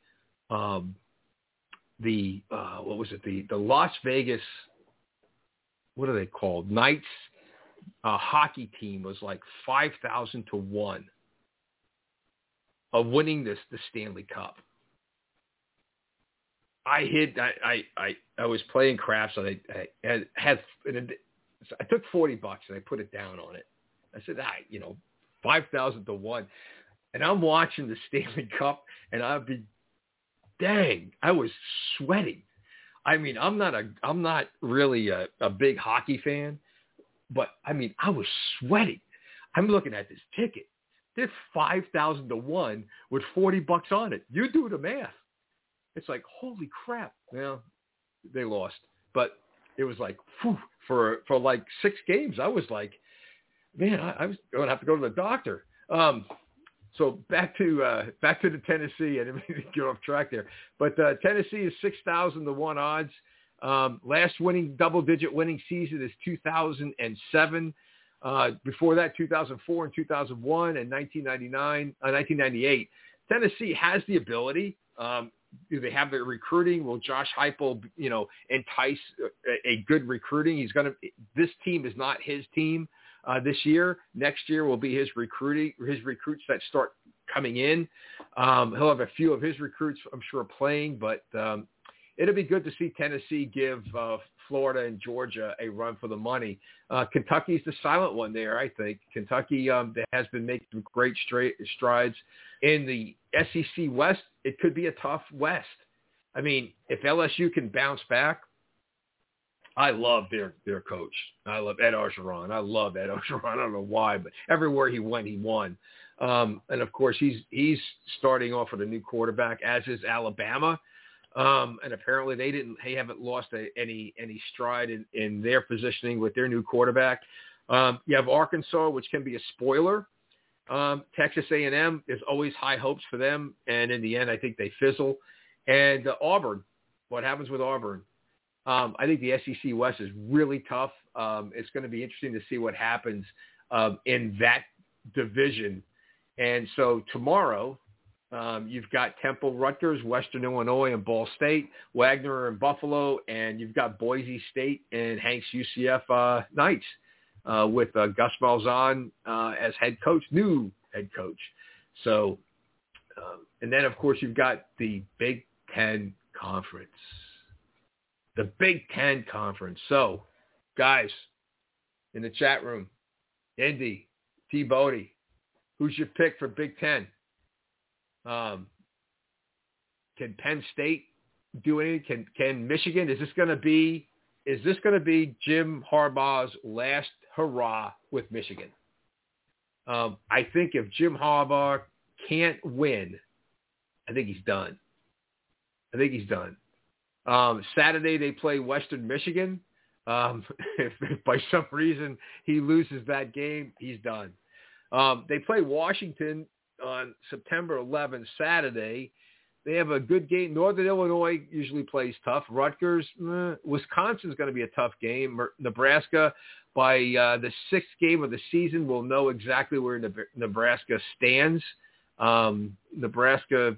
the Las Vegas, what are they called? Knights hockey team was like 5,000 to 1 of winning the Stanley Cup. I was playing craps, and I took $40 and I put it down on it. I said, 5,000 to 1, and I'm watching the Stanley Cup, and I was sweating. I mean, I'm not really a big hockey fan, but I mean, I was sweating. I'm looking at this ticket. There's 5,000 to 1 with $40 on it. You do the math. It's like, holy crap. Well, they lost, but it was like, for like 6 games, I was like, man, I was going to have to go to the doctor. So back to the Tennessee. I didn't mean to get off track there, but Tennessee is 6,000 to 1 odds. Last double-digit winning season is 2007. Before that, 2004 and 2001 and 1998. Tennessee has the ability. Do they have the recruiting? Will Josh Heupel, entice a good recruiting? This team is not his team this year. Next year will be his recruits that start coming in. He'll have a few of his recruits, I'm sure, playing, but it'll be good to see Tennessee give Florida and Georgia a run for the money. Kentucky's the silent one there, I think. Kentucky has been making great strides. In the SEC West, it could be a tough West. I mean, if LSU can bounce back, I love their coach. I love Ed Orgeron. I don't know why, but everywhere he went, he won. And of course, he's starting off with a new quarterback, as is Alabama. And apparently they haven't lost any stride in their positioning with their new quarterback. You have Arkansas, which can be a spoiler. Texas A&M, there's always high hopes for them, and in the end, I think they fizzle. And Auburn, what happens with Auburn? I think the SEC West is really tough. It's going to be interesting to see what happens in that division. And so tomorrow, you've got Temple, Rutgers, Western Illinois, and Ball State, Wagner and Buffalo, and you've got Boise State and Hanks UCF Knights with Gus Malzahn as new head coach. So, and then of course you've got the Big Ten Conference. The Big Ten Conference. So, guys, in the chat room, Indy, T-Bodie, who's your pick for Big Ten? Can Penn State do anything? Can Michigan? Is this going to be Jim Harbaugh's last hurrah with Michigan? I think if Jim Harbaugh can't win, I think he's done. Saturday they play Western Michigan. If by some reason he loses that game, he's done. They play Washington on September 11th, Saturday. They have a good game. Northern Illinois usually plays tough. Rutgers, Wisconsin's going to be a tough game. Nebraska, by the sixth game of the season, we'll know exactly where Nebraska stands. Nebraska,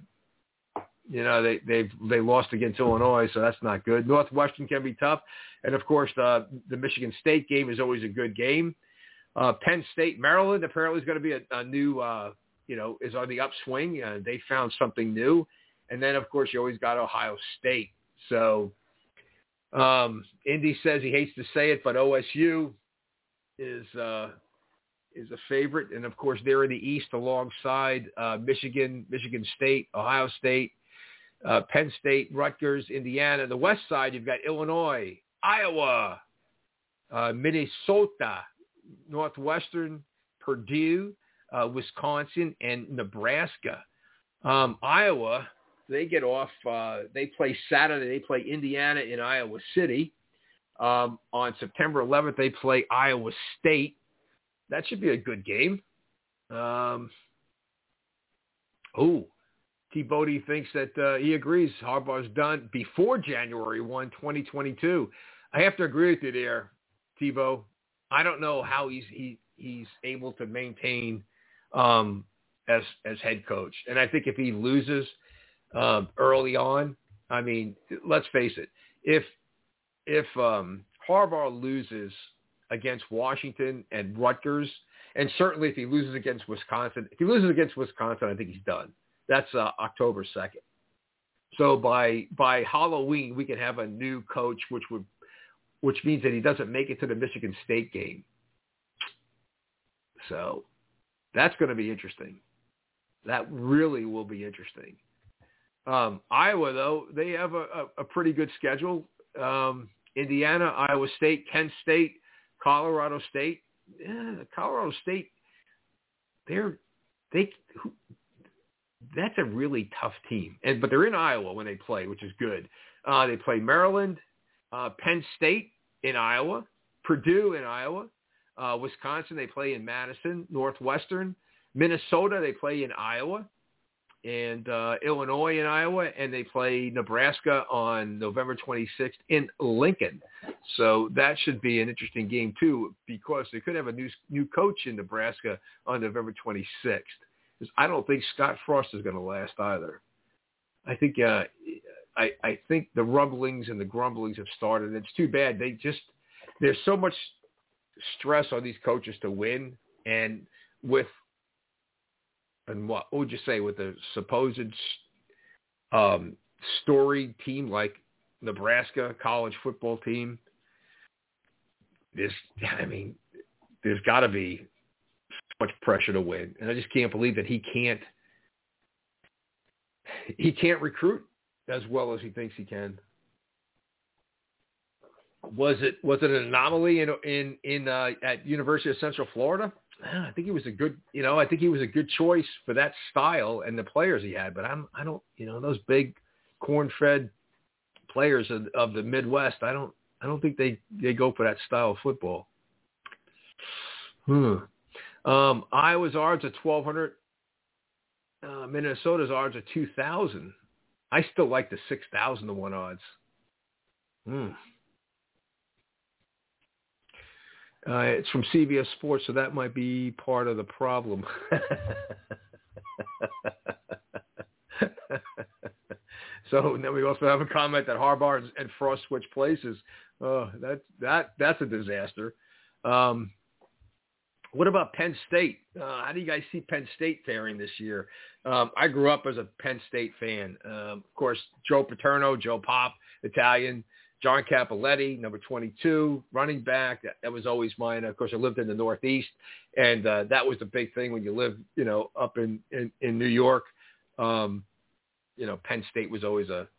they lost against Illinois, so that's not good. Northwestern can be tough, and of course the Michigan State game is always a good game. Penn State, Maryland apparently is going to be a new, is on the upswing. They found something new. And then, of course, you always got Ohio State. So Indy says he hates to say it, but OSU is a favorite. And, of course, they're in the East alongside Michigan State, Ohio State, Penn State, Rutgers, Indiana. The West side, you've got Illinois, Iowa, Minnesota, Northwestern, Purdue, Wisconsin, and Nebraska. Iowa, they get off. They play Saturday. They play Indiana in Iowa City. On September 11th, they play Iowa State. That should be a good game. T-Bodie thinks that he agrees Harbaugh's done before January 1, 2022. I have to agree with you there, T-Bo. I don't know how he's able to maintain as head coach. And I think if he loses early on, I mean, let's face it, if Harbaugh loses against Washington and Rutgers, and certainly if he loses against Wisconsin, I think he's done. That's October 2nd. So by Halloween, we can have a new coach, which means that he doesn't make it to the Michigan State game. So that's going to be interesting. That really will be interesting. Iowa, though, they have a pretty good schedule. Indiana, Iowa State, Kent State, Colorado State. Yeah, Colorado State, that's a really tough team. But they're in Iowa when they play, which is good. They play Maryland, Penn State in Iowa, Purdue in Iowa, Wisconsin, they play in Madison, Northwestern, Minnesota, they play in Iowa, and Illinois in Iowa, and they play Nebraska on November 26th in Lincoln. So that should be an interesting game, too, because they could have a new coach in Nebraska on November 26th. Because I don't think Scott Frost is going to last either. I think I think the rumblings and the grumblings have started. It's too bad. There's so much stress on these coaches to win, and what would you say with a supposed storied team like Nebraska college football team? There's got to be so much pressure to win, and I just can't believe that he can't recruit as well as he thinks he can. Was it an anomaly in at University of Central Florida? I think he was a good choice for that style and the players he had. But I don't those big corn-fed players of the Midwest. I don't think they go for that style of football. Iowa's odds are 1,200. Minnesota's odds are 2,000. I still like the 6,000 to 1 odds. It's from CBS Sports, so that might be part of the problem. So then we also have a comment that Harbaugh and Frost switch places. That's a disaster. What about Penn State? How do you guys see Penn State faring this year? I grew up as a Penn State fan. Of course, Joe Paterno, Joe Pop, Italian. John Cappelletti, number 22, running back. That was always mine. Of course, I lived in the Northeast, and that was the big thing when you live, up in New York. Penn State was always a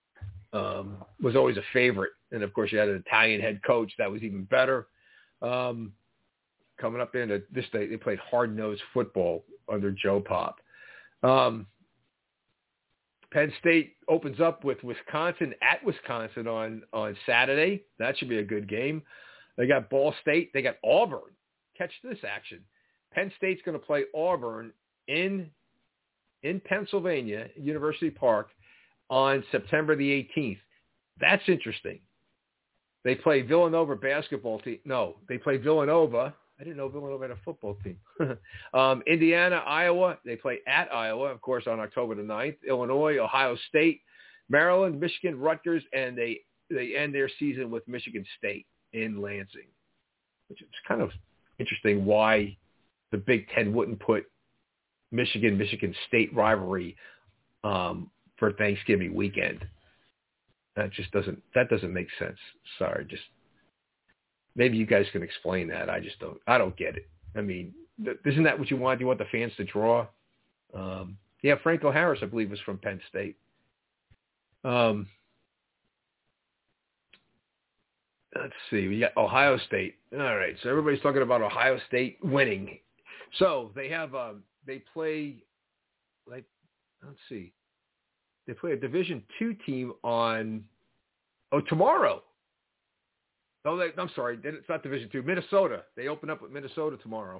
favorite, and of course, you had an Italian head coach that was even better. Coming up into this day, they played hard-nosed football under Joe Pop. Penn State opens up with Wisconsin at Wisconsin on Saturday. That should be a good game. They got Ball State. They got Auburn. Catch this action. Penn State's going to play Auburn in Pennsylvania, University Park, on September the 18th. That's interesting. They play Villanova basketball team. No, they play Villanova. I didn't know Villanova had a football team. Indiana, Iowa. They play at Iowa, of course, on October the 9th. Illinois, Ohio State, Maryland, Michigan, Rutgers, and they end their season with Michigan State in Lansing, which is kind of interesting why the Big Ten wouldn't put Michigan State rivalry for Thanksgiving weekend. That doesn't make sense. Sorry, just maybe you guys can explain that. I don't get it. I mean, isn't that what you want? Do you want the fans to draw? Yeah, Franco Harris, I believe, was from Penn State. Let's see. We got Ohio State. All right, so everybody's talking about Ohio State winning. So they have they play let's see. They play a Division II team on tomorrow. Oh, I'm sorry. It's not Division II. Minnesota. They open up with Minnesota tomorrow.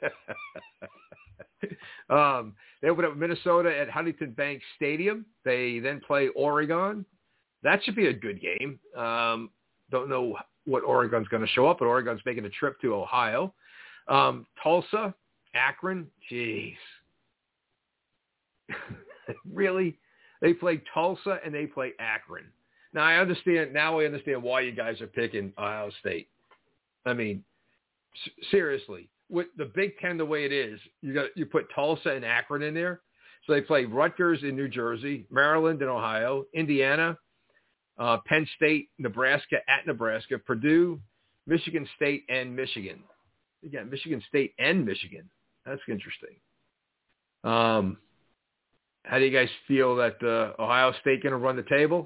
They open up with Minnesota at Huntington Bank Stadium. They then play Oregon. That should be a good game. Don't know what Oregon's going to show up, but Oregon's making a trip to Ohio. Tulsa, Akron. Jeez. Really? They play Tulsa and they play Akron. Now I understand why you guys are picking Ohio State. I mean, seriously, with the Big Ten the way it is, you put Tulsa and Akron in there. So they play Rutgers in New Jersey, Maryland and Ohio, Indiana, Penn State, Nebraska at Nebraska, Purdue, Michigan State, and Michigan. Again, Michigan State and Michigan. That's interesting. How do you guys feel that Ohio State going to run the table?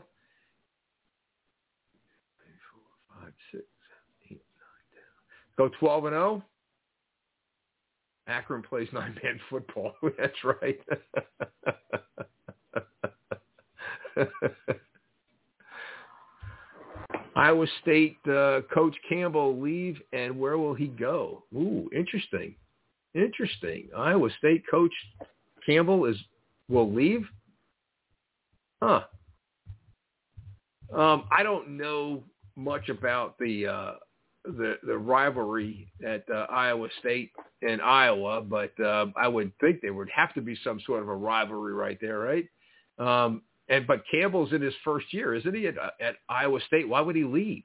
3, 4, 5, 6, 7, 8, 9, 10. Go 12-0. Akron plays 9-man football. That's right. Iowa State Coach Campbell leave, and where will he go? Ooh, interesting. Iowa State Coach Campbell will leave? Huh. I don't know much about the rivalry at Iowa State and Iowa, but I would think there would have to be some sort of a rivalry right there, right? But Campbell's in his first year, isn't he, at Iowa State? Why would he leave?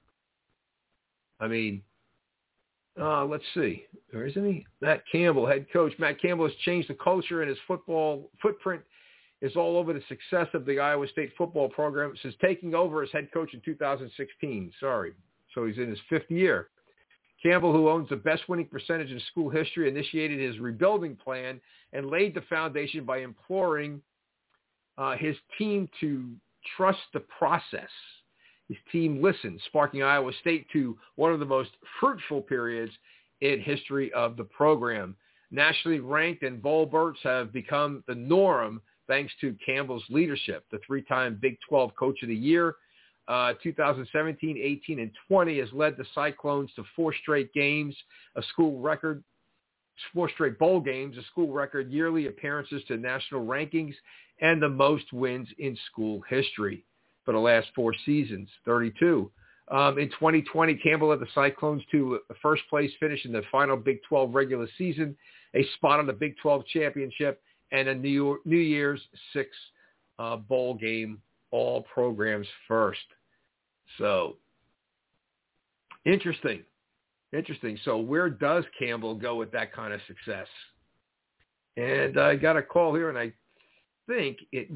I mean, let's see. Or isn't he? Matt Campbell, head coach. Matt Campbell has changed the culture, and his football footprint is all over the success of the Iowa State football program since taking over as head coach in 2016. So he's in his 5th year. Campbell, who owns the best winning percentage in school history, initiated his rebuilding plan and laid the foundation by imploring his team to trust the process. His team listened, sparking Iowa State to one of the most fruitful periods in history of the program. Nationally ranked and bowl berths have become the norm thanks to Campbell's leadership. The 3-time Big 12 Coach of the Year, 2017, 18, and 20 has led the Cyclones to 4 straight games, a school record, 4 straight bowl games, a school record yearly appearances to national rankings, and the most wins in school history for the last 4 seasons, 32. In 2020, Campbell led the Cyclones to a first-place finish in the final Big 12 regular season, a spot on the Big 12 championship, and a New Year's 6 bowl game, all programs first. So, interesting. So where does Campbell go with that kind of success? And I got a call here, and I think it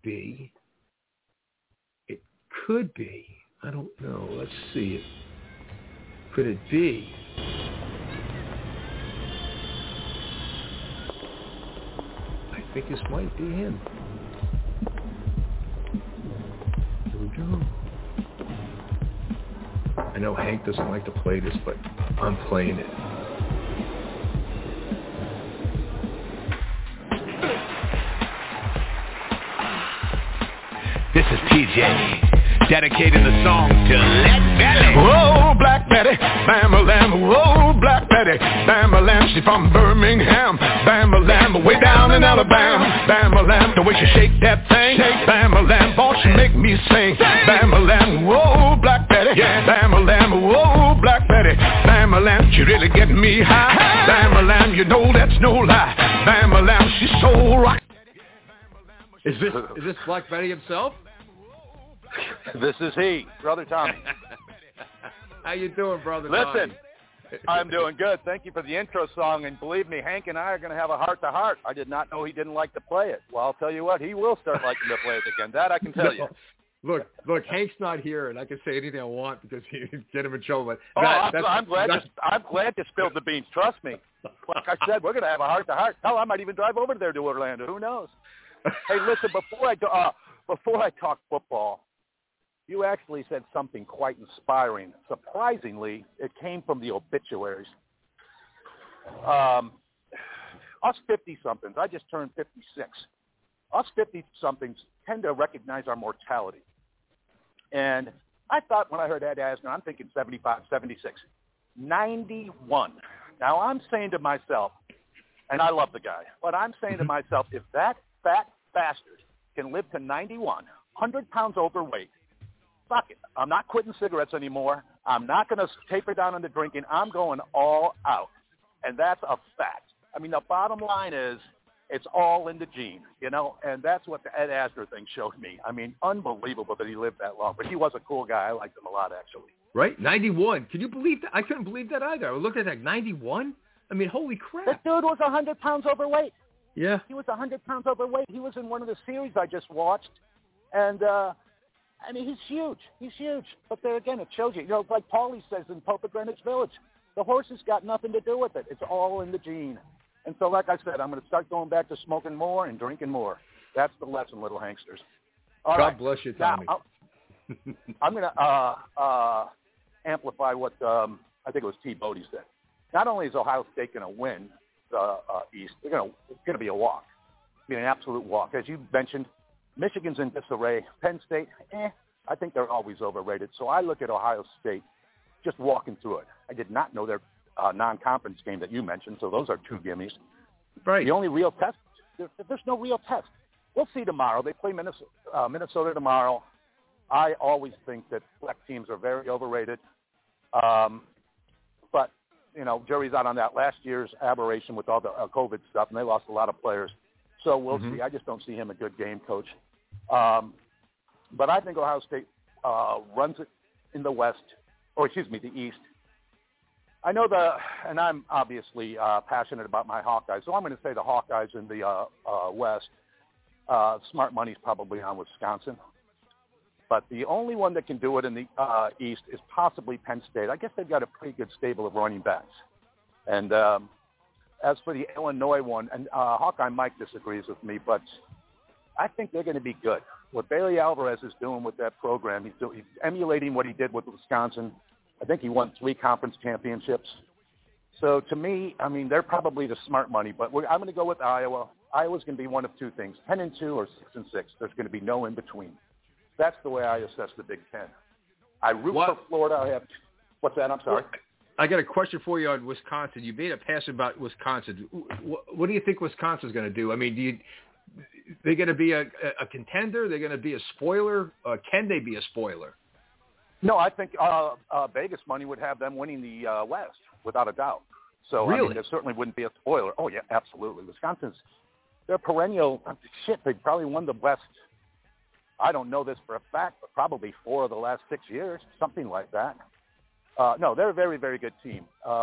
could be. I don't know. Let's see. Could it be? I think this might be him. Here we go. I know Hank doesn't like to play this, but I'm playing it. This is TJ, dedicating the song to Black Betty. Whoa, Black Betty, Bam-a-lam. Whoa, Black Betty, Bam-a-lam. She from Birmingham, Bam-a-lam. Way down in Alabama, Bam-a-lam. The way she shake that thing, Bam-a-lam. Boy, she make me sing, Bam-a-lam. Whoa, Black Betty, Bam-a-lam. Whoa, Black Betty, Bam-a-lam. She really getting me high, Bam-a-lam. You know that's no lie, Bam-a-lam. She's so rock. Is this Black Betty himself? This is he, Brother Tommy. How you doing, Brother Listen, Tommy? I'm doing good. Thank you for the intro song, and believe me, Hank and I are going to have a heart-to-heart. I did not know he didn't like to play it. Well, I'll tell you what, he will start liking to play it again. That I can tell you. Look, Hank's not here, and I can say anything I want because he'd get him in trouble. But I'm glad you spilled the beans. Trust me. Like I said, we're going to have a heart-to-heart. Hell, I might even drive over there to Orlando. Who knows? Hey, listen, before I talk football, you actually said something quite inspiring. Surprisingly, it came from the obituaries. Us 50-somethings, I just turned 56. Us 50-somethings tend to recognize our mortality. And I thought when I heard Ed Asner, I'm thinking 75, 76. 91. Now, I'm saying to myself, and I love the guy, but I'm saying to myself, if that fat bastard can live to 91, 100 pounds overweight, fuck it. I'm not quitting cigarettes anymore. I'm not going to taper down on the drinking. I'm going all out. And that's a fact. I mean, the bottom line is it's all in the gene, you know, and that's what the Ed Asner thing showed me. I mean, unbelievable that he lived that long. But he was a cool guy. I liked him a lot, actually. Right? 91. Can you believe that? I couldn't believe that either. I looked at that, 91? I mean, holy crap. That dude was 100 pounds overweight. Yeah. He was 100 pounds overweight. He was in one of the series I just watched. And, I mean, he's huge. He's huge. But there again, it shows you. You know, like Paulie says in Pope of Greenwich Village, the horse has got nothing to do with it. It's all in the gene. And so, like I said, I'm going to start going back to smoking more and drinking more. That's the lesson, little hangsters. All God right. bless you, Tommy. Now, I'm going to amplify what I think it was T. Bodie said. Not only is Ohio State going to win the East, it's going to be a walk. It's going to be an absolute walk. As you mentioned, Michigan's in disarray. Penn State, I think they're always overrated. So I look at Ohio State just walking through it. I did not know their non-conference game that you mentioned, so those are two gimmies. Right. The only real test, there's no real test. We'll see tomorrow. They play Minnesota tomorrow. I always think that black teams are very overrated. But, you know, jury's out on that. Last year's aberration with all the COVID stuff, and they lost a lot of players. So we'll see. I just don't see him a good game coach. But I think Ohio State runs it in the West, or excuse me, the East. I know and I'm obviously passionate about my Hawkeyes, so I'm going to say the Hawkeyes in the West. Smart money's probably on Wisconsin. But the only one that can do it in the East is possibly Penn State. I guess they've got a pretty good stable of running backs. And as for the Illinois one, and Hawkeye Mike disagrees with me, but I think they're going to be good. What Bailey Alvarez is doing with that program, he's emulating what he did with Wisconsin. I think he won 3 conference championships. So to me, I mean, they're probably the smart money, but I'm going to go with Iowa. Iowa's going to be one of two things, 10-2 or 6-6. There's going to be no in between. That's the way I assess the Big Ten. I root for Florida. What's that? I'm sorry. I got a question for you on Wisconsin. You made a pass about Wisconsin. What do you think Wisconsin's going to do? I mean, they're going to be a contender? They're going to be a spoiler? Can they be a spoiler? No, I think Vegas money would have them winning the West, without a doubt. So, really? I mean, there certainly wouldn't be a spoiler. Oh, yeah, absolutely. They're perennial. They probably won the West. I don't know this for a fact, but probably 4 of the last 6 years, something like that. No, they're a very, very good team.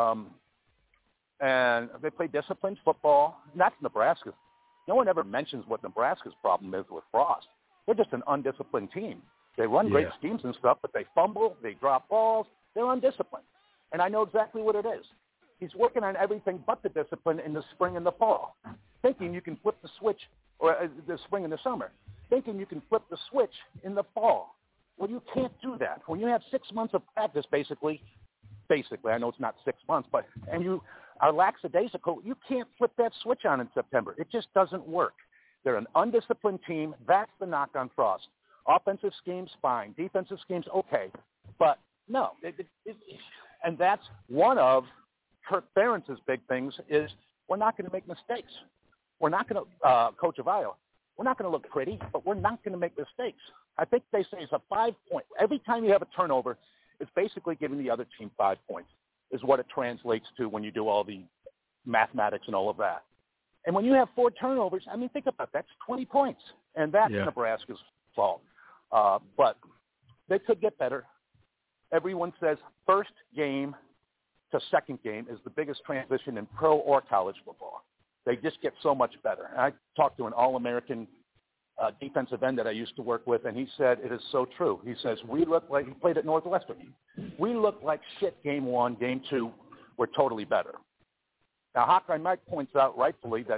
And they play disciplined football. And that's Nebraska. No one ever mentions what Nebraska's problem is with Frost. They're just an undisciplined team. They run great schemes and stuff, but they fumble, they drop balls, they're undisciplined. And I know exactly what it is. He's working on everything but the discipline in the spring and the fall, thinking you can flip the switch, or the spring and the summer, thinking you can flip the switch in the fall. Well, you can't do that. When you have 6 months of practice, basically, I know it's not 6 months, and you are lackadaisical, you can't flip that switch on in September. It just doesn't work. They're an undisciplined team. That's the knock on Frost. Offensive schemes, fine. Defensive schemes, okay. But no, and that's one of Kirk Ferentz's big things is we're not going to make mistakes. We're not going to, Coach of Iowa, we're not going to look pretty, but we're not going to make mistakes. I think they say it's a 5-point. Every time you have a turnover, it's basically giving the other team 5 points is what it translates to when you do all the mathematics and all of that. And when you have 4 turnovers, I mean, think about that. That's 20 points, and that's Nebraska's fault. But they could get better. Everyone says first game to second game is the biggest transition in pro or college football. They just get so much better. And I talked to an All-American defensive end that I used to work with, and he said it is so true. He says, we look like – he played at Northwestern. We look like shit game 1, game 2. We're totally better. Now, Hawkeye Mike points out rightfully that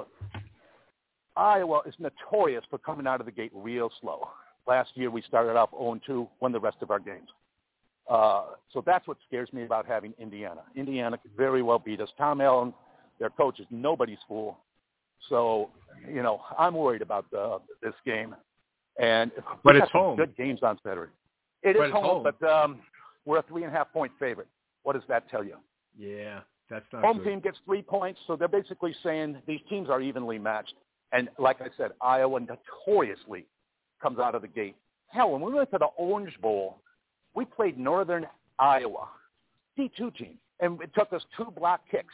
Iowa is notorious for coming out of the gate real slow. Last year we started off 0-2, won the rest of our games. So that's what scares me about having Indiana. Indiana could very well beat us. Tom Allen, their coach, is nobody's fool. So, you know, I'm worried about this game. And but it's home. Good games on Saturday. It is home, but we're a 3.5-point favorite. What does that tell you? Yeah, that's not home good. team gets 3 points, so they're basically saying these teams are evenly matched. And like I said, Iowa notoriously comes out of the gate. Hell, when we went to the Orange Bowl, we played Northern Iowa, D2 team, and it took us 2 block kicks,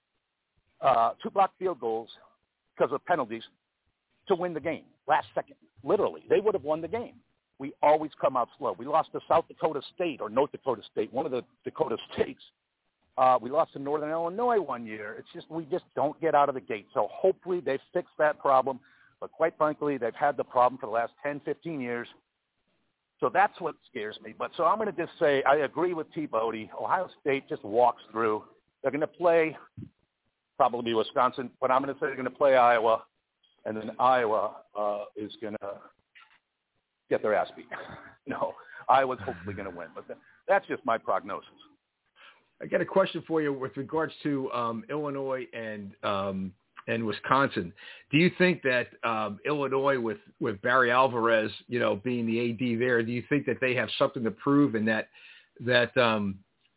2 block field goals because of penalties to win the game last second. Literally, they would have won the game. We always come out slow. We lost to South Dakota State or North Dakota State, one of the Dakota states. We lost to Northern Illinois one year. It's just we just don't get out of the gate. So hopefully they fix that problem. But quite frankly, they've had the problem for the last 10, 15 years. So that's what scares me. But so I'm going to just say I agree with T. Bodie. Ohio State just walks through. They're going to play probably Wisconsin, but I'm going to say they're going to play Iowa, and then Iowa is going to get their ass beat. No, Iowa's hopefully going to win. But that's just my prognosis. I got a question for you with regards to Illinois and Wisconsin. Do you think that Illinois with Barry Alvarez, you know, being the AD there, do you think that they have something to prove and that the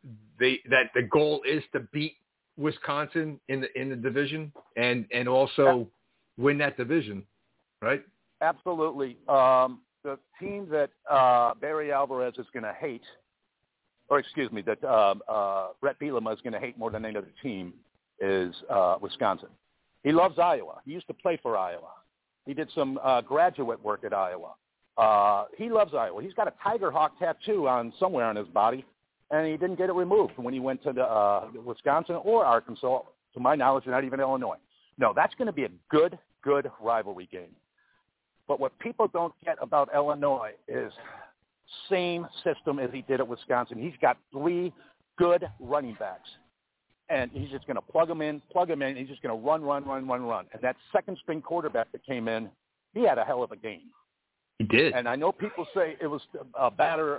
goal is to beat Wisconsin in the division and also win that division, right? Absolutely. The team that Barry Alvarez is going to hate, or excuse me, that Brett Bielema is going to hate more than any other team is Wisconsin. He loves Iowa. He used to play for Iowa. He did some graduate work at Iowa. He loves Iowa. He's got a tiger hawk tattoo on somewhere on his body, and he didn't get it removed when he went to the Wisconsin or Arkansas, to my knowledge, not even Illinois. No, that's going to be a good rivalry game. But what people don't get about Illinois is same system as he did at Wisconsin. He's got 3 good running backs. And he's just going to plug them in. He's just going to run. And that second-string quarterback that came in, he had a hell of a game. He did. And I know people say it was a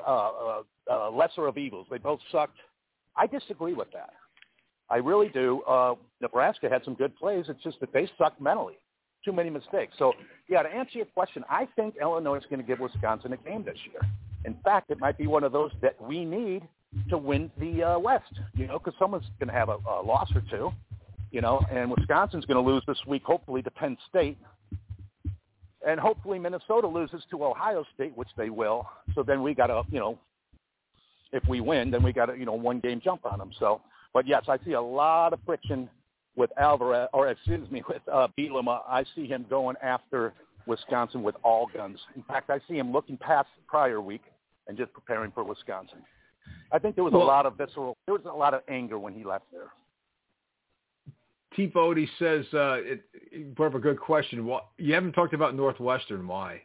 lesser of evils. They both sucked. I disagree with that. I really do. Nebraska had some good plays. It's just that they sucked mentally. Too many mistakes. So, yeah, to answer your question, I think Illinois is going to give Wisconsin a game this year. In fact, it might be one of those that we need to win the West, you know, because someone's going to have a loss or two, you know, and Wisconsin's going to lose this week, hopefully, to Penn State. And hopefully Minnesota loses to Ohio State, which they will. So then we got to, you know, if we win, then we got a, you know, 1-game jump on them. So, but yes, I see a lot of friction with Alvarez, or excuse me, with Bielema. I see him going after Wisconsin with all guns. In fact, I see him looking past the prior week and just preparing for Wisconsin. I think there was a lot of anger when he left there. T. Bodie says, brought up a good question. You haven't talked about Northwestern. Why?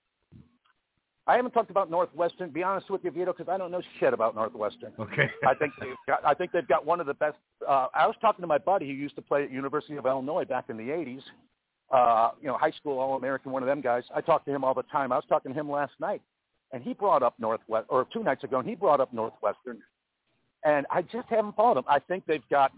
I haven't talked about Northwestern, to be honest with you, Vito, because I don't know shit about Northwestern. Okay. I think they've got one of the best. I was talking to my buddy who used to play at University of Illinois back in the 80s. You know, high school All-American, one of them guys. I talk to him all the time. I was talking to him last night, and he brought up 2 nights ago, and he brought up Northwestern. And I just haven't followed them. I think they've got,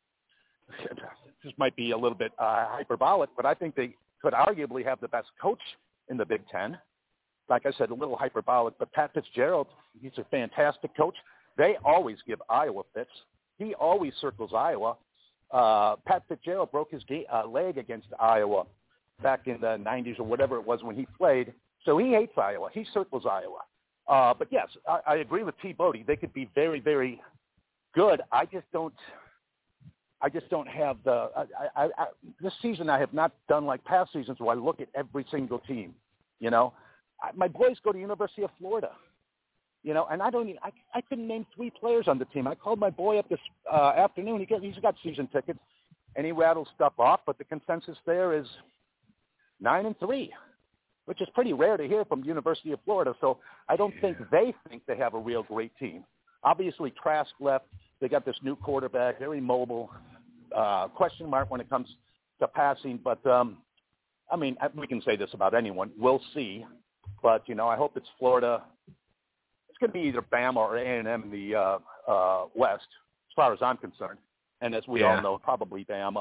this might be a little bit hyperbolic, but I think they could arguably have the best coach in the Big Ten. like I said, a little hyperbolic, but Pat Fitzgerald, he's a fantastic coach. They always give Iowa fits. He always circles Iowa. Pat Fitzgerald broke his leg against Iowa back in the 90s or whatever it was when he played. So he hates Iowa. He circles Iowa. But yes, I agree with T. Bodie. They could be very, very good. I just don't have the this season I have not done like past seasons where I look at every single team. You know, my boys go to University of Florida. You know, and I couldn't name 3 players on the team. I called my boy up this afternoon. He's got season tickets, and he rattles stuff off. But the consensus there is 9-3, which is pretty rare to hear from University of Florida. So I don't think they have a real great team. Obviously, Trask left. They got this new quarterback, very mobile. Question mark when it comes to passing. But, I mean, we can say this about anyone. We'll see. But, you know, I hope it's Florida. It's going to be either Bama or A&M in the West, as far as I'm concerned. And as we all know, probably Bama.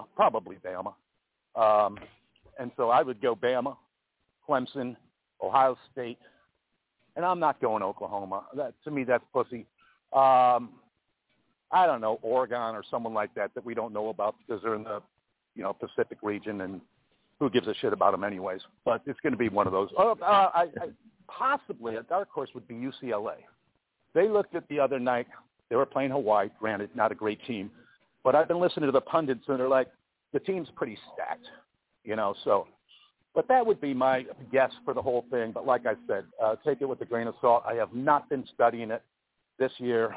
And so I would go Bama, Clemson, Ohio State, and I'm not going Oklahoma. To me, that's pussy. I don't know, Oregon or someone like that we don't know about because they're in the, you know, Pacific region, and who gives a shit about them anyways. But it's going to be one of those. Possibly a dark horse would be UCLA. They looked at the other night. They were playing Hawaii. Granted, not a great team. But I've been listening to the pundits, and they're like, the team's pretty stacked, you know. So, but that would be my guess for the whole thing. But like I said, take it with a grain of salt. I have not been studying it this year.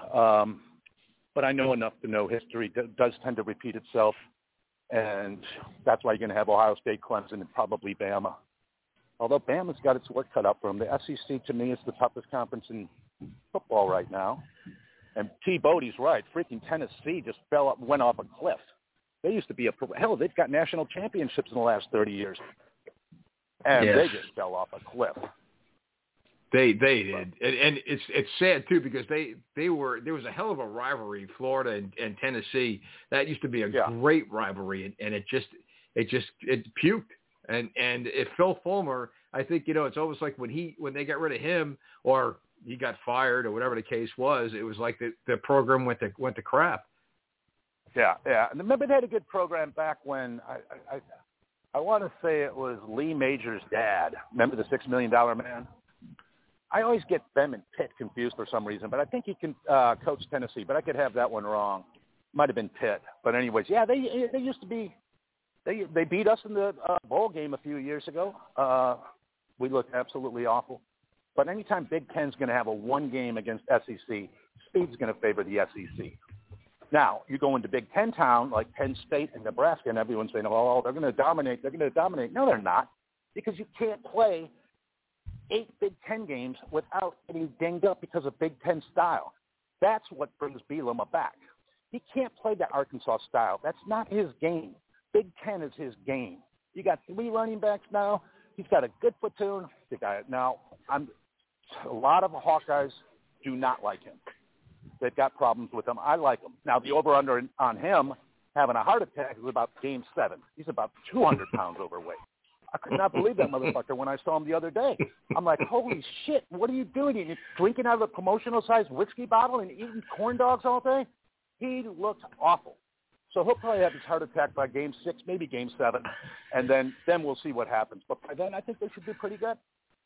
But I know enough to know history does tend to repeat itself. And that's why you're going to have Ohio State, Clemson, and probably Bama. Although Bama's got its work cut out for them. The SEC, to me, is the toughest conference in football right now. And T. Bodie's right. Freaking Tennessee just went off a cliff. They used to be hell, they've got national championships in the last 30 years. And they just fell off a cliff. They did. And it's sad, too, because there was a hell of a rivalry, Florida and Tennessee. That used to be a great rivalry, and it puked. And if Phil Fulmer, I think, you know, it's almost like when they got rid of him or he got fired or whatever the case was, it was like the program went to crap. Yeah. And remember they had a good program back when I want to say it was Lee Major's dad. Remember the $6 Million Man? I always get them and Pitt confused for some reason, but I think he can coach Tennessee, but I could have that one wrong. Might have been Pitt. But anyways, yeah, they used to be. They beat us in the bowl game a few years ago. We looked absolutely awful. But anytime Big Ten's going to have a one game against SEC, speed's going to favor the SEC. Now, you go into Big Ten town like Penn State and Nebraska, and everyone's saying, oh, they're going to dominate. They're going to dominate. No, they're not, because you can't play 8 Big Ten games without getting dinged up because of Big Ten style. That's what brings Bielema back. He can't play the Arkansas style. That's not his game. Big Ten is his game. You got 3 running backs now. He's got a good platoon. Now, a lot of Hawkeyes do not like him. They've got problems with him. I like him. Now, the over-under on him having a heart attack is about game 7. He's about 200 pounds overweight. I could not believe that motherfucker when I saw him the other day. I'm like, holy shit, what are you doing? You're drinking out of a promotional-sized whiskey bottle and eating corn dogs all day? He looks awful. So he'll probably have his heart attack by game 6, maybe game 7, and then we'll see what happens. But by then, I think they should do pretty good.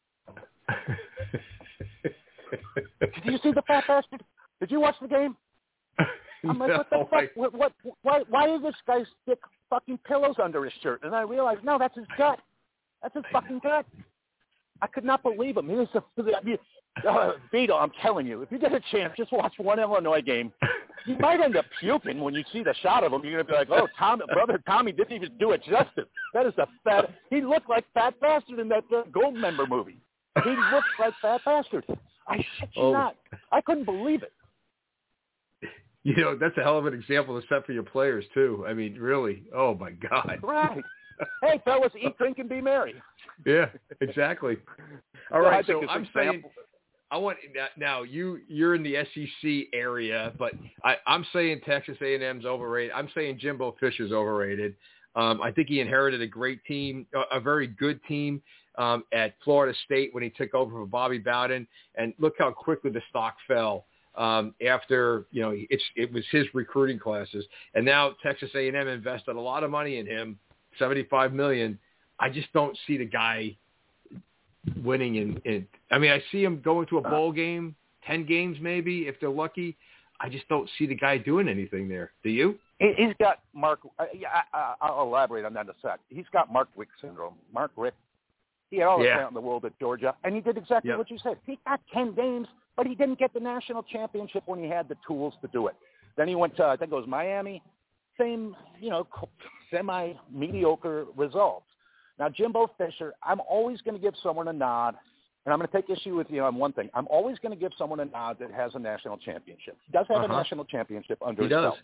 Did you see the fat bastard? Did you watch the game? I'm like, what the fuck? Why did this guy stick fucking pillows under his shirt? And I realized, no, that's his gut. That's his fucking gut. I could not believe him. He was Vito, I'm telling you, if you get a chance, just watch one Illinois game. You might end up puking when you see the shot of him. You're going to be like, oh, brother Tommy didn't even do it justice. That is he looked like Fat Bastard in that Goldmember movie. He looked like Fat Bastard. I shit you not. I couldn't believe it. You know, that's a hell of an example to set for your players, too. I mean, really. Oh, my God. Right. Hey, fellas, eat, drink, and be merry. Yeah, exactly. All right, so I'm saying I want now you're in the SEC area, but I'm saying Texas A&M's overrated. I'm saying Jimbo Fisher's overrated. I think he inherited a great team, a very good team. at Florida State when he took over for Bobby Bowden, and look how quickly the stock fell after, you know, it was his recruiting classes. And now Texas A&M invested a lot of money in him, $75 million. I just don't see the guy winning in I mean, I see him going to a bowl game, 10 games maybe, if they're lucky. I just don't see the guy doing anything there. Do you? He's got Mark. I'll elaborate on that in a sec. He's got Mark Richt syndrome. Mark Richt. He had all the talent in the world at Georgia, and he did exactly what you said. He got 10 games, but he didn't get the national championship when he had the tools to do it. Then he went to, I think it was Miami. Same, you know, semi-mediocre results. Now, Jimbo Fisher, I'm always going to give someone a nod, and I'm going to take issue with you on one thing. I'm always going to give someone a nod that has a national championship. He does have a national championship under his belt.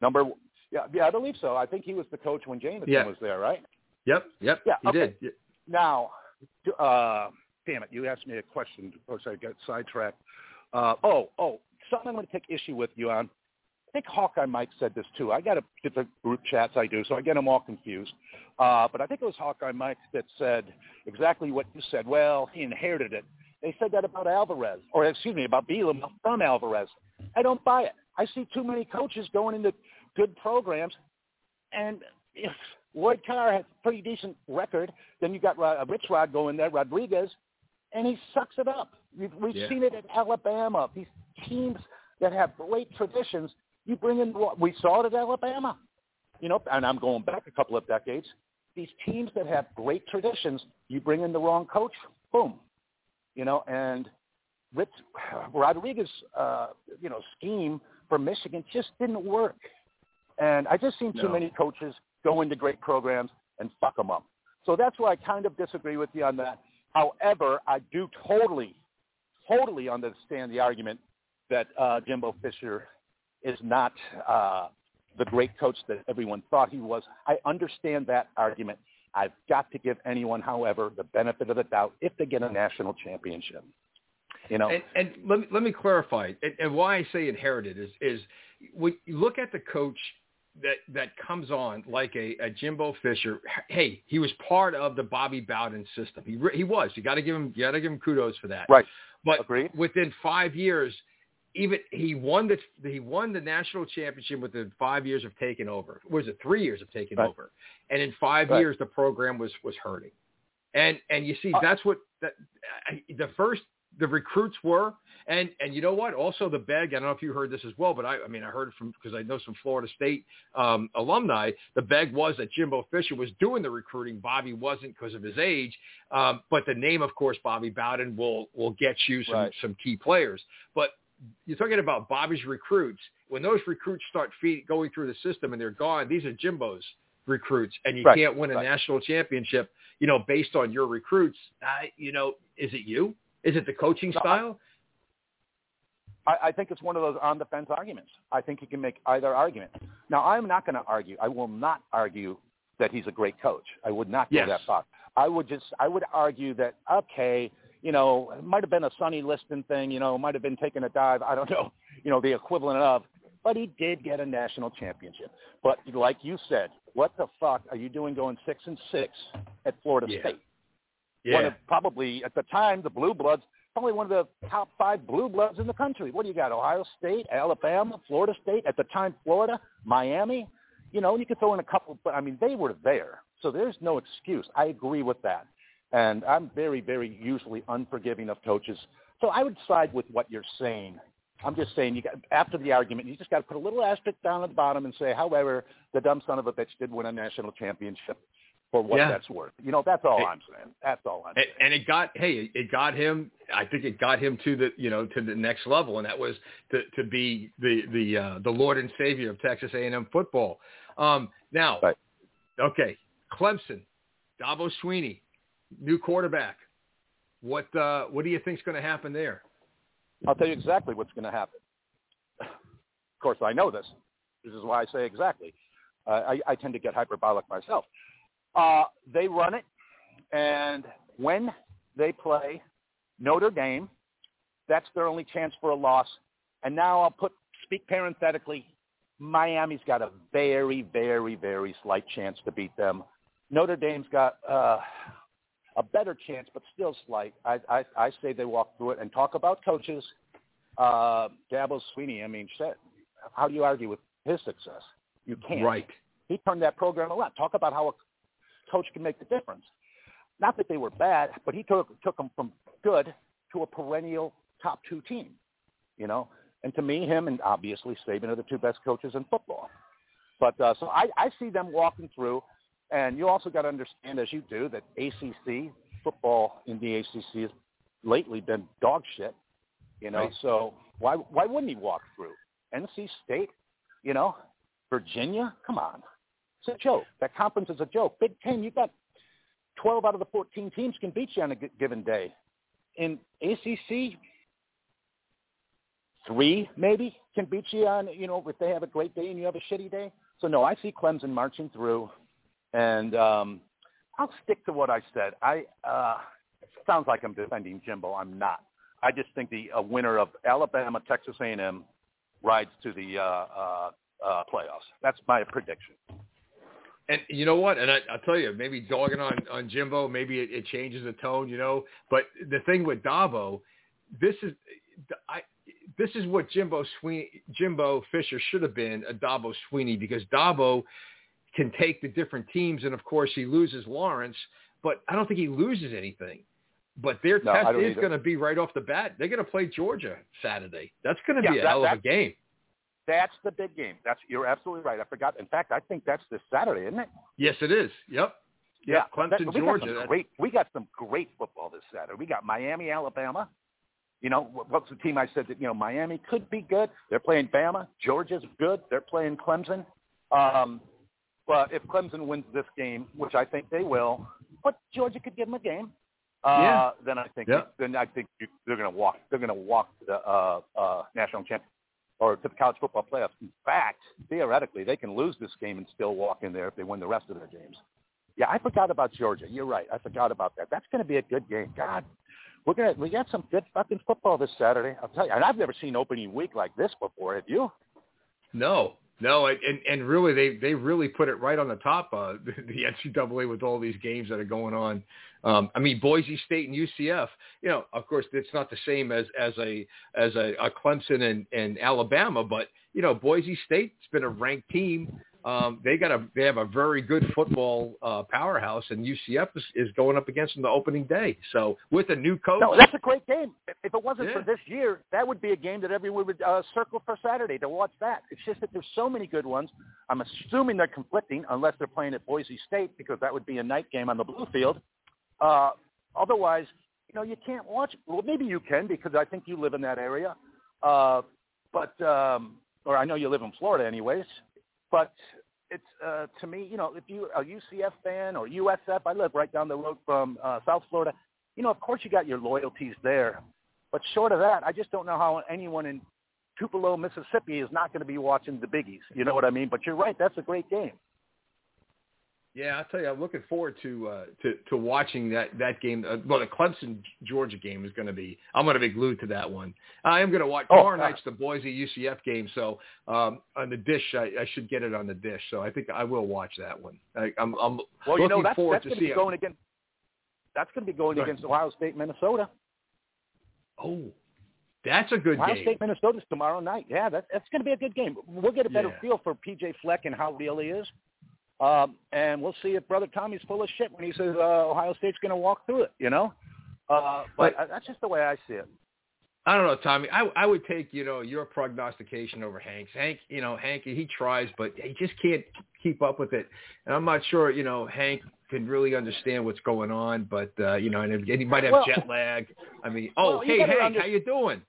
I believe so. I think he was the coach when Jameson was there, right? Yep. Yeah, he did. Now, damn it, you asked me a question. Of course, I got sidetracked. Something I'm going to take issue with you on. I think Hawkeye Mike said this too. I got a different group chats I do, so I get them all confused. But I think it was Hawkeye Mike that said exactly what you said. Well, he inherited it. They said that about Alvarez, about Bielema from Alvarez. I don't buy it. I see too many coaches going into good programs, and if Lloyd Carr has a pretty decent record, then you got Rich Rod going there, Rodriguez, and he sucks it up. We've seen it at Alabama. These teams that have great traditions, you bring in, we saw it at Alabama, you know, and I'm going back a couple of decades. These teams that have great traditions, you bring in the wrong coach, boom, you know, and Rich Rodriguez, scheme for Michigan just didn't work. And I just seen too many coaches go into great programs and fuck them up. So that's why I kind of disagree with you on that. However, I do totally understand the argument that Jimbo Fisher is not the great coach that everyone thought he was. I understand that argument. I've got to give anyone, however, the benefit of the doubt if they get a national championship. You know, and let me clarify, and why I say inherited is when you look at the coach that comes on like a Jimbo Fisher. Hey, he was part of the Bobby Bowden system. He was. You got to give him kudos for that. Right. But agreed. Within 5 years, even he won the national championship within 5 years of taking over. Was it 3 years of taking over? And in 5 years, the program was hurting. And you see, that's what the recruits were. And you know what? Also the beg, I don't know if you heard this as well, but I heard it from, because I know some Florida State alumni, the beg was that Jimbo Fisher was doing the recruiting. Bobby wasn't because of his age. But the name, of course, Bobby Bowden will get you some key players. But you're talking about Bobby's recruits. When those recruits start going through the system and they're gone, these are Jimbo's recruits, and you can't win a national championship, based on your recruits. Is it you? Is it the coaching style? I think it's one of those on-the-fence arguments. I think you can make either argument. Now, I'm not going to argue. I will not argue that he's a great coach. I would not go that far. I would argue that, okay, it might have been a Sonny Liston thing, might have been taking a dive. I don't know, the equivalent of, but he did get a national championship. But like you said, what the fuck are you doing going 6-6 at Florida State? Yeah. One of probably, at the time, the Blue Bloods, probably one of the top 5 Blue Bloods in the country. What do you got? Ohio State, Alabama, Florida State, at the time Florida, Miami. You could throw in a couple, but they were there. So there's no excuse. I agree with that. And I'm very, very usually unforgiving of coaches. So I would side with what you're saying. I'm just saying, after the argument, you just got to put a little asterisk down at the bottom and say, however, the dumb son of a bitch did win a national championship for what that's worth. That's all I'm saying. That's all I'm saying. And it got him. I think it got him to the next level, and that was to be the Lord and Savior of Texas A&M football. Now, okay, Clemson, Dabo Swinney, new quarterback. What do you think is going to happen there? I'll tell you exactly what's going to happen. Of course, I know this. This is why I say exactly. I tend to get hyperbolic myself. They run it, and when they play Notre Dame, that's their only chance for a loss. And now I'll speak parenthetically, Miami's got a very, very, very slight chance to beat them. Notre Dame's got a better chance, but still slight. I say they walk through it. And talk about coaches, Dabo Swinney. I mean, shit. How do you argue with his success? You can't. Right. He turned that program around. Talk about how a coach can make the difference. Not that they were bad, but he took them from good to a perennial top 2 team, you know. And to me, him and obviously Saban are the 2 best coaches in football. But so I see them walking through. And you also got to understand, as you do, that ACC football in the ACC has lately been dog shit, you know. Right. So why wouldn't he walk through? NC State, you know, Virginia, come on. It's a joke. That conference is a joke. Big Ten, you got 12 out of the 14 teams can beat you on a given day. In ACC, 3 maybe can beat you on, you know, if they have a great day and you have a shitty day. So, no, I see Clemson marching through. And I'll stick to what I said. It sounds like I'm defending Jimbo. I'm not. I just think a winner of Alabama, Texas A&M rides to the playoffs. That's my prediction. And you know what? And I'll tell you, maybe dogging on Jimbo, maybe it changes the tone, you know. But the thing with Dabo, this is what Jimbo Fisher should have been, a Dabo Swinney, because Dabo can take the different teams, and of course he loses Lawrence, but I don't think he loses anything. But their test is going to be right off the bat. They're going to play Georgia Saturday. That's going to be a hell of a game. That's the big game. You're absolutely right. I forgot. In fact, I think that's this Saturday, isn't it? Yes, it is. Yep. Yeah, Clemson, Georgia. We got some great football this Saturday. We got Miami, Alabama. You know, what's the team I said that, you know, Miami could be good. They're playing Bama. Georgia's good. They're playing Clemson. But if Clemson wins this game, which I think they will, but Georgia could give them a game, then I think they're going to walk. They're going to walk to the national championship or to the college football playoffs. In fact, theoretically, they can lose this game and still walk in there if they win the rest of their games. Yeah, I forgot about Georgia. You're right. I forgot about that. That's going to be a good game. God, we got some good fucking football this Saturday. I'll tell you. And I've never seen opening week like this before. Have you? No, and really, they really put it right on the top of the NCAA with all these games that are going on. I mean, Boise State and UCF. You know, of course, it's not the same as a Clemson and Alabama, but you know, Boise State's been a ranked team. They have a very good football powerhouse, and UCF is going up against them the opening day. So with a new coach, no, that's a great game. If it wasn't for this year, that would be a game that everyone would circle for Saturday to watch. That it's just that there's so many good ones. I'm assuming they're conflicting unless they're playing at Boise State, because that would be a night game on the blue field. Otherwise, you know, you can't watch. Well, maybe you can, because I think you live in that area. Or I know you live in Florida, anyways. But it's, to me, you know, if you're a UCF fan or USF, I live right down the road from South Florida, you know, of course you got your loyalties there. But short of that, I just don't know how anyone in Tupelo, Mississippi is not going to be watching the Biggies. You know what I mean? But you're right. That's a great game. Yeah, I'll tell you, I'm looking forward to watching that game. Well, the Clemson-Georgia game is going to be – I'm going to be glued to that one. I am going to watch tomorrow night's the Boise-UCF game, so on the dish, I should get it on the dish. So I think I will watch that one. I'm looking forward to seeing it. That's going to be going against Ohio State, Minnesota. Oh, that's a good game. Ohio State, Minnesota's tomorrow night. Yeah, that's going to be a good game. We'll get a better feel for P.J. Fleck and how real he is. And we'll see if Brother Tommy's full of shit when he says Ohio State's going to walk through it, you know? But that's just the way I see it. I don't know, Tommy. I would take, you know, your prognostication over Hank's. Hank, he tries, but he just can't keep up with it. And I'm not sure, you know, Hank can really understand what's going on, but, you know, and he might have jet lag. I mean, hey, Hank, how you doing?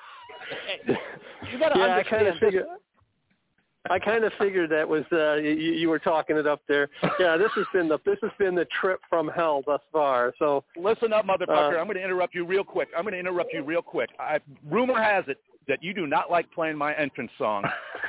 You got to understand. I kind of figured that was you were talking it up there. Yeah, this has been the trip from hell thus far. So listen up, motherfucker. I'm going to interrupt you real quick. Rumor has it that you do not like playing my entrance song.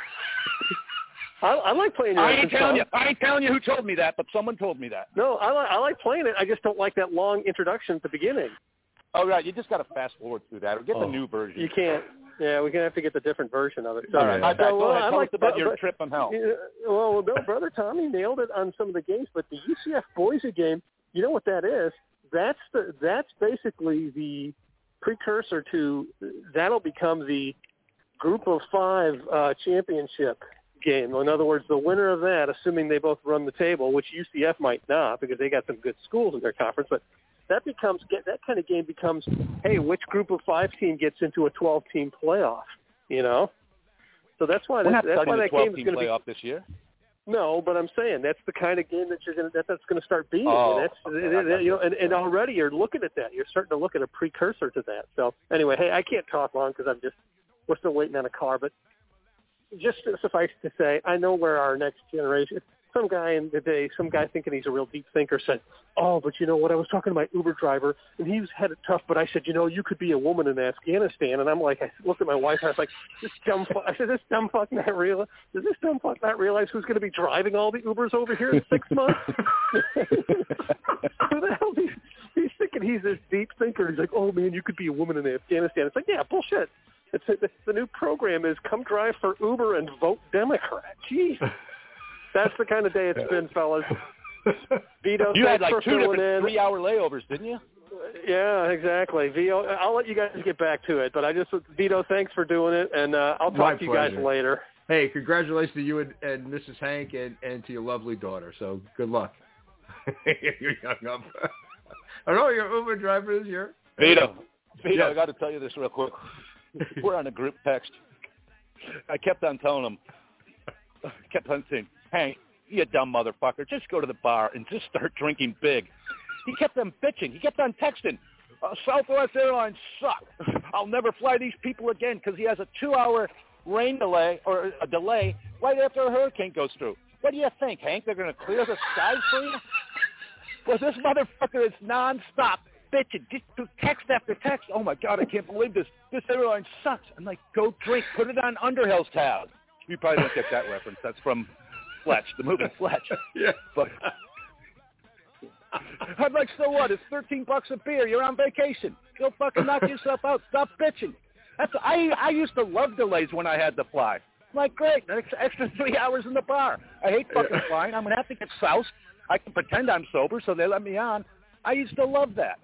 I like playing your entrance song. I ain't telling you who told me that, but someone told me that. No, I like playing it. I just don't like that long introduction at the beginning. Oh, right. You just got to fast forward through that or get the new version. You can't. Yeah, we're going to have to get the different version of it. So, all right. I like about your trip from hell. Well, no, Brother Tommy nailed it on some of the games, but the UCF Boise game, you know what that is? that's basically the precursor to that'll become the Group of 5 championship game. In other words, the winner of that, assuming they both run the table, which UCF might not because they got some good schools in their conference, but that kind of game becomes, hey, which Group of 5 team gets into a 12-team playoff? You know, so that's why that game is going to be playoff this year. No, but I'm saying that's the kind of game that that's going to start being. Oh, and already you're looking at that. You're starting to look at a precursor to that. So anyway, hey, I can't talk long because we're still waiting on a car. But just suffice to say, I know where our next generation. Some guy thinking he's a real deep thinker said, "Oh, but you know what? I was talking to my Uber driver, and he's had it tough. But I said, you could be a woman in Afghanistan." And I'm like, I looked at my wife, and I was like, I said, "Does this dumb fuck not realize who's going to be driving all the Ubers over here in 6 months?" Who the hell? He's thinking he's this deep thinker. He's like, "Oh man, you could be a woman in Afghanistan." It's like, yeah, bullshit. The new program is come drive for Uber and vote Democrat. Jeez. That's the kind of day it's been, fellas. Vito, you had like 2 different 3-hour layovers, didn't you? Yeah, exactly. Vito, I'll let you guys get back to it, but Vito, thanks for doing it, and I'll talk to you guys later. Hey, congratulations to you and Mrs. Hank and to your lovely daughter. So good luck. You're young up. I know your Uber driver is here. Vito, yes. I got to tell you this real quick. We're on a group text. I kept on telling him, saying, "Hank, you dumb motherfucker, just go to the bar and just start drinking big." He kept on bitching. He kept on texting, "Southwest Airlines suck. I'll never fly these people again," because he has a 2-hour rain delay or a delay right after a hurricane goes through. What do you think, Hank? They're going to clear the skies for you? Well, this motherfucker is nonstop bitching, just text after text. "Oh my God, I can't believe this. This airline sucks." I'm like, "Go drink. Put it on Underhill's tab." You probably don't get that reference. That's from Fletch, the movie Fletch. Yeah. But I'm like, so what? It's $13 a beer. You're on vacation. Go fucking knock yourself out. Stop bitching. I used to love delays when I had to fly. I'm like, great, extra 3 hours in the bar. I hate fucking flying. I'm going to have to get soused. I can pretend I'm sober, so they let me on. I used to love that.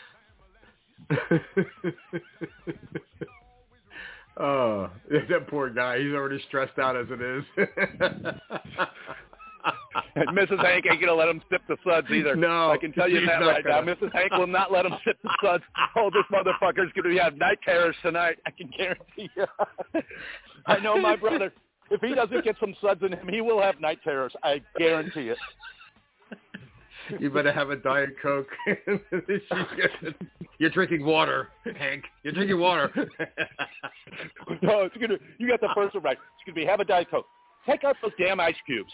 Oh, that poor guy. He's already stressed out as it is. And Mrs. Hank ain't going to let him sip the suds either. No. I can tell you that right now. Mrs. Hank will not let him sip the suds. Oh, this motherfucker's going to have night terrors tonight. I can guarantee you. I know my brother. If he doesn't get some suds in him, he will have night terrors. I guarantee it. You better have a Diet Coke. You're drinking water, Hank. You're drinking water. No, you got the first one right. It's going to be have a Diet Coke. Take out those damn ice cubes.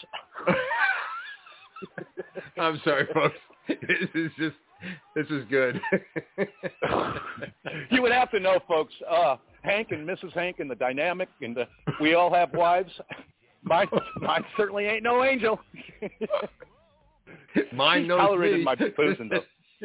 I'm sorry, folks. This is good. You would have to know, folks, Hank and Mrs. Hank and the dynamic, and we all have wives. Mine certainly ain't no angel. Mine knows tolerated me. My boozing, though.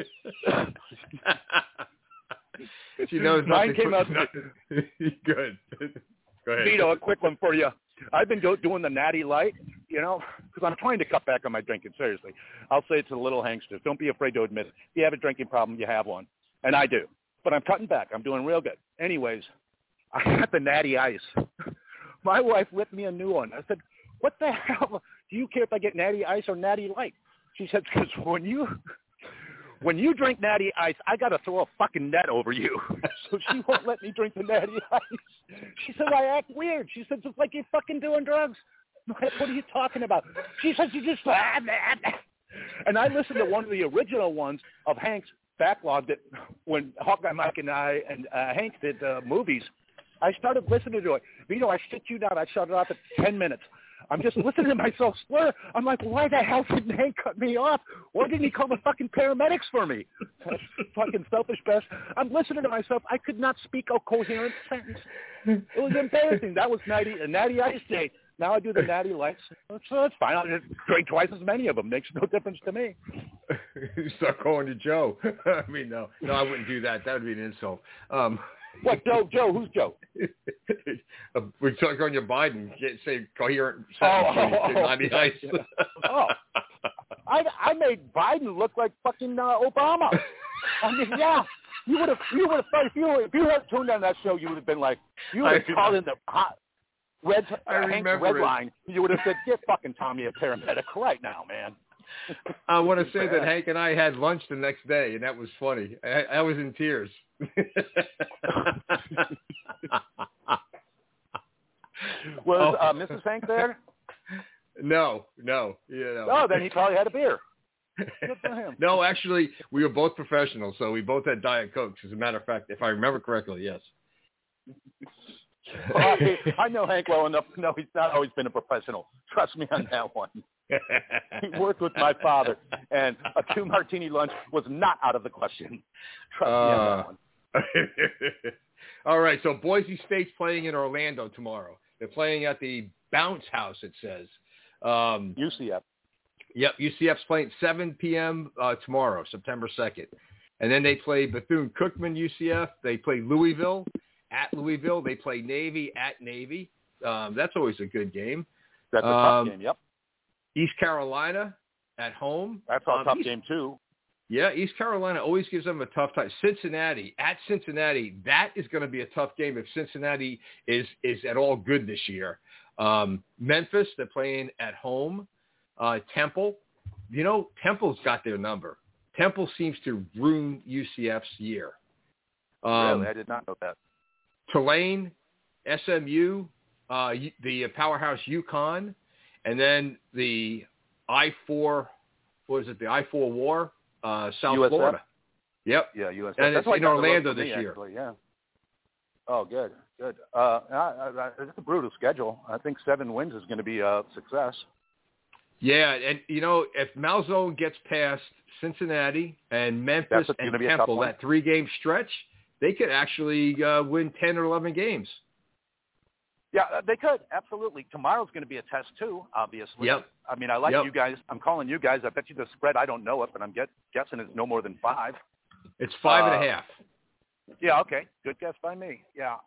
She knows mine nothing. Came out Good. Go ahead. Vito, a quick one for you. I've been doing the Natty Light, because I'm trying to cut back on my drinking, seriously. I'll say it to the little Hanksters. Don't be afraid to admit it. If you have a drinking problem, you have one. And I do. But I'm cutting back. I'm doing real good. Anyways, I got the Natty Ice. My wife whipped me a new one. I said, "What the hell? Do you care if I get Natty Ice or Natty Light?" She said, "Because when you drink Natty Ice, I got to throw a fucking net over you." So she won't let me drink the Natty Ice. She said, "I act weird." She said, "Just like you're fucking doing drugs." I'm like, "What are you talking about?" She said, "You just..." And I listened to one of the original ones of Hank's backlog that when Hawkeye Mike and I and Hank did movies, I started listening to it. Vito, I shit you not, I shut it off at 10 minutes. I'm just listening to myself slur. I'm like, why the hell didn't Hank cut me off? Why didn't he call the fucking paramedics for me? Fucking selfish best. I'm listening to myself. I could not speak a coherent sentence. It was embarrassing. That was Natty Ice Day. Now I do the Natty Lights. So that's fine. I'll just drink twice as many of them. Makes no difference to me. You start calling you Joe. I mean, no, I wouldn't do that. That would be an insult. What, Joe? Who's Joe? We're talking on your Biden. Say coherent sentence. Natty Ice. Oh. I made Biden look like fucking Obama. I mean, yeah. You would have thought if you had tuned on that show, you would have been like, you would have called in the hot red line. You would have said, get fucking Tommy a paramedic right now, man. I want to say that Hank and I had lunch the next day, and that was funny. I was in tears. Was Mrs. Hank there? No. Oh, then he probably had a beer. Good for him. No, actually, we were both professionals, so we both had Diet Cokes. As a matter of fact, if I remember correctly, yes. Well, I know Hank well enough to know he's not always been a professional. Trust me on that one. He worked with my father, and a 2-martini lunch was not out of the question. Trust me on that one. All right, so Boise State's playing in Orlando tomorrow. They're playing at the Bounce House, it says. UCF. Yep, UCF's playing 7 p.m. Tomorrow, September 2nd. And then they play Bethune-Cookman, UCF. They play Louisville at Louisville. They play Navy at Navy. That's always a good game. That's a tough game, yep. East Carolina at home. That's a tough game, too. Yeah, East Carolina always gives them a tough time. Cincinnati, at Cincinnati, that is going to be a tough game if Cincinnati is at all good this year. Memphis, they're playing at home. Temple, Temple's got their number. Temple seems to ruin UCF's year. Really? I did not know that. Tulane, SMU, the powerhouse UConn, and then the I-4 war, South USF? Florida. Yep. Yeah, USF. And That's it's in Orlando this year. Actually, yeah. Oh, good. It's a brutal schedule. I think 7 wins is going to be a success. Yeah, and, if Malzone gets past Cincinnati and Memphis and Temple, that 3-game stretch, they could actually win 10 or 11 games. Yeah, they could. Absolutely. Tomorrow's going to be a test, too, obviously. Yep. I mean, I like you guys. I'm calling you guys. I bet you the spread, I don't know it, but I'm guessing it's no more than 5. It's 5.5. Yeah, okay. Good guess by me. Yeah.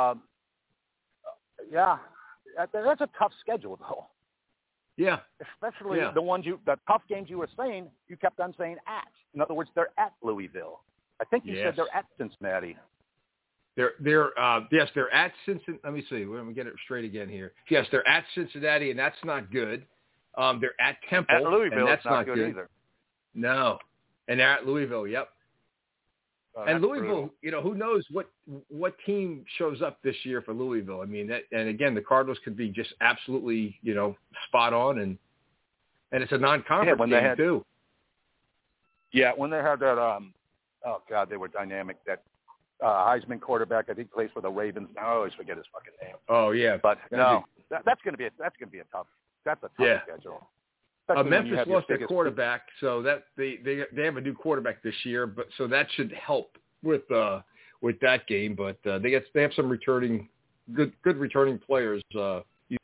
That's a tough schedule, though. Yeah. Especially the tough games you were saying, you kept on saying at. In other words, they're at Louisville. I think you said they're at Cincinnati. They're at Cincinnati. Let me see. Let me get it straight again here. Yes, they're at Cincinnati, and that's not good. They're at Temple, at Louisville, and that's not good either. No, and they're at Louisville. Yep. And Louisville, brutal. Who knows what team shows up this year for Louisville? I mean, and again, the Cardinals could be just absolutely, spot on, and it's a non-conference game too. Yeah, when they had that, oh God, they were dynamic. That Heisman quarterback, I think, plays for the Ravens. Now I always forget his fucking name. Oh yeah, but no, that's gonna be a tough. That's a tough schedule. Memphis lost their quarterback, so that they have a new quarterback this year, but so that should help with that game. But they have some good returning players. So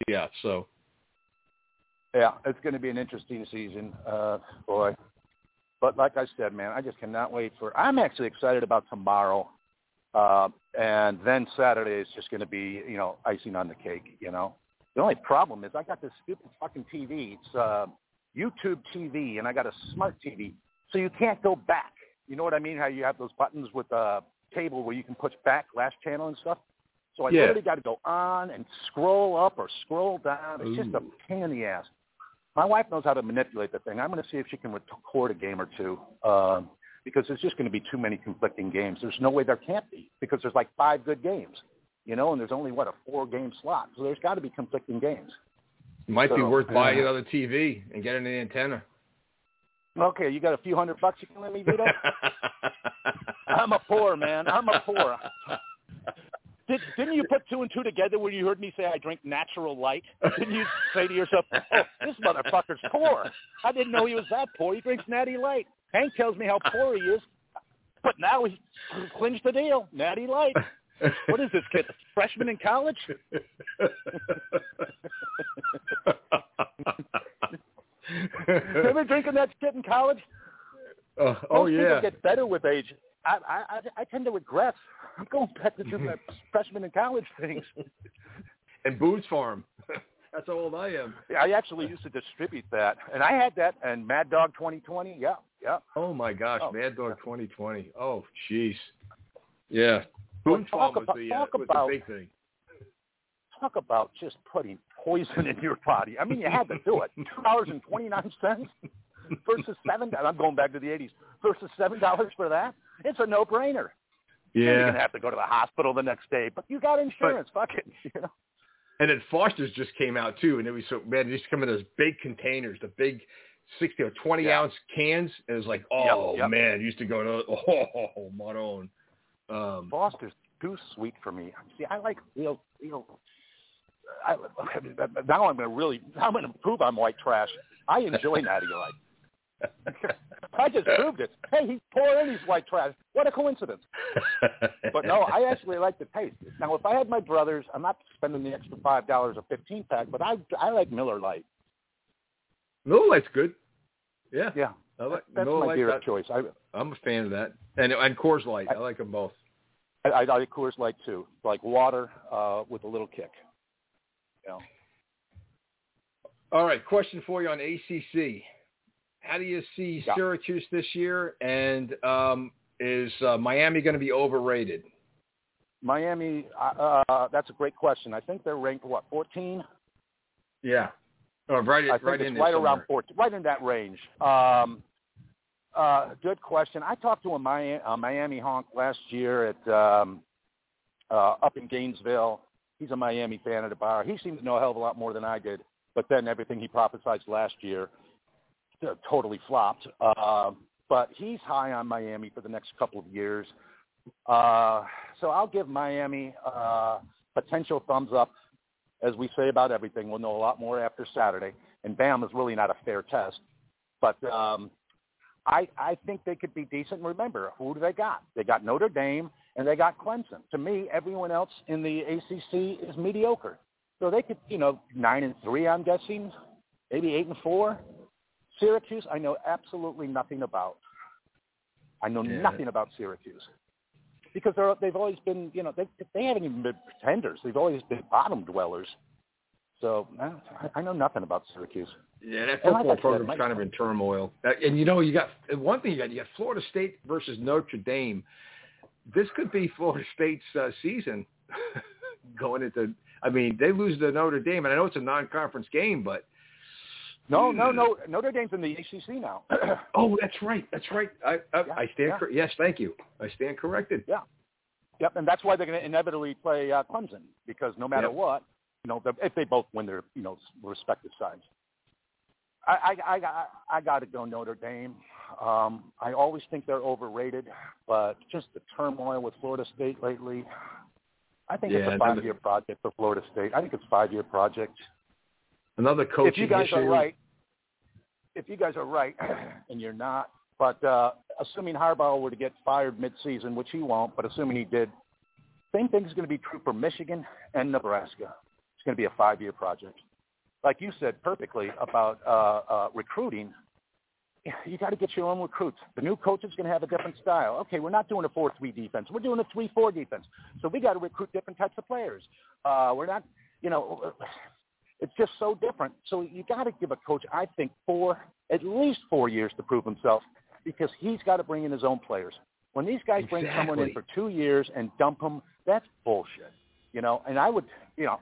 yeah, it's going to be an interesting season, boy. But like I said, man, I just cannot wait I'm actually excited about tomorrow, and then Saturday is just going to be icing on the cake. The only problem is I got this stupid fucking TV. It's YouTube TV, and I got a smart TV, so you can't go back. You know what I mean? How you have those buttons with a cable where you can push back last channel and stuff. So I literally got to go on and scroll up or scroll down. It's just a pain in the ass. My wife knows how to manipulate the thing. I'm going to see if she can record a game or two because there's just going to be too many conflicting games. There's no way there can't be because there's like 5 good games, and there's only, a 4-game slot. So there's got to be conflicting games. It might be worth buying another TV and getting an antenna. Okay, you got a few $100 you can let me do that? I'm a poor man. Didn't you put 2 and 2 together when you heard me say I drink natural light? Didn't you say to yourself, oh, this motherfucker's poor. I didn't know he was that poor. He drinks Natty Light. Hank tells me how poor he is, but now he's clinched the deal. Natty Light. What is this kid, freshman in college? Remember drinking that shit in college? Oh yeah. People get better with age. I tend to regress. I'm going back to do that freshman in college things. And Boone's Farm. That's how old I am. Yeah, I actually used to distribute that, and I had that. And Mad Dog 2020. Yeah. Oh my gosh, Mad Dog 2020. Oh, jeez. Yeah. Boom Farm was the big thing. Talk about just putting poison in your body. I mean, you had to do it. $2.29 versus $7. I'm going back to the 80s. Versus $7 for that. It's a no-brainer. Yeah. You're gonna have to go to the hospital the next day, but you got insurance. Fuck it. And then Foster's just came out too, and it was it used to come in those big containers, the big 60 or 20 ounce cans. It was like, man, it used to go to Maroon. Foster's too sweet for me. See, I like now I'm going to prove I'm white trash. I enjoy Natty Light. I just proved it. Hey, he's pouring his white trash. What a coincidence. But no, I actually like the taste. Now, if I had my brothers, I'm not spending the extra $5 a 15-pack, but I like Miller Lite. Miller Lite's good. Yeah. That's Miller my beer of choice. I'm a fan of that. And Coors Light. I like them both. I like Coors Light, too. Like water with a little kick. All right, question for you on ACC. How do you see Syracuse this year, and is Miami going to be overrated? Miami, that's a great question. I think they're ranked, 14? Yeah. Right around 14, right in that range. Good question. I talked to a Miami honk last year at up in Gainesville. He's a Miami fan at a bar. He seemed to know a hell of a lot more than I did. But then everything he prophesied last year totally flopped. But he's high on Miami for the next couple of years. So I'll give Miami potential thumbs up. As we say about everything, we'll know a lot more after Saturday. And Bam is really not a fair test. But I think they could be decent. Remember, who do they got? They got Notre Dame and they got Clemson. To me, everyone else in the ACC is mediocre. So they could, 9-3, I'm guessing, maybe 8-4. Syracuse, I know absolutely nothing about. I know nothing about Syracuse because they've always been, they haven't even been pretenders. They've always been bottom dwellers. So I know nothing about Syracuse. Yeah, that football program's kind of in turmoil. And you got one thing you got Florida State versus Notre Dame. This could be Florida State's season going into. I mean, they lose to Notre Dame, and I know it's a non-conference game, but no. Notre Dame's in the ACC now. Oh, that's right. I stand. Yes, thank you. I stand corrected. Yeah. Yep, and that's why they're going to inevitably play Clemson because no matter what, if they both win their respective sides. I got to go Notre Dame. I always think they're overrated, but just the turmoil with Florida State lately, I think it's a 5-year project for Florida State. I think it's a 5-year project. Another coaching issue. If you guys are right, and you're not, but assuming Harbaugh were to get fired mid-season, which he won't, but assuming he did, same thing is going to be true for Michigan and Nebraska. It's going to be a 5-year project. Like you said perfectly about recruiting, you got to get your own recruits. The new coach is going to have a different style. Okay, we're not doing a 4-3 defense. We're doing a 3-4 defense. So we got to recruit different types of players. We're not, it's just so different. So you got to give a coach, I think, at least 4 years to prove himself because he's got to bring in his own players. When these guys bring someone in for 2 years and dump them, that's bullshit. And I would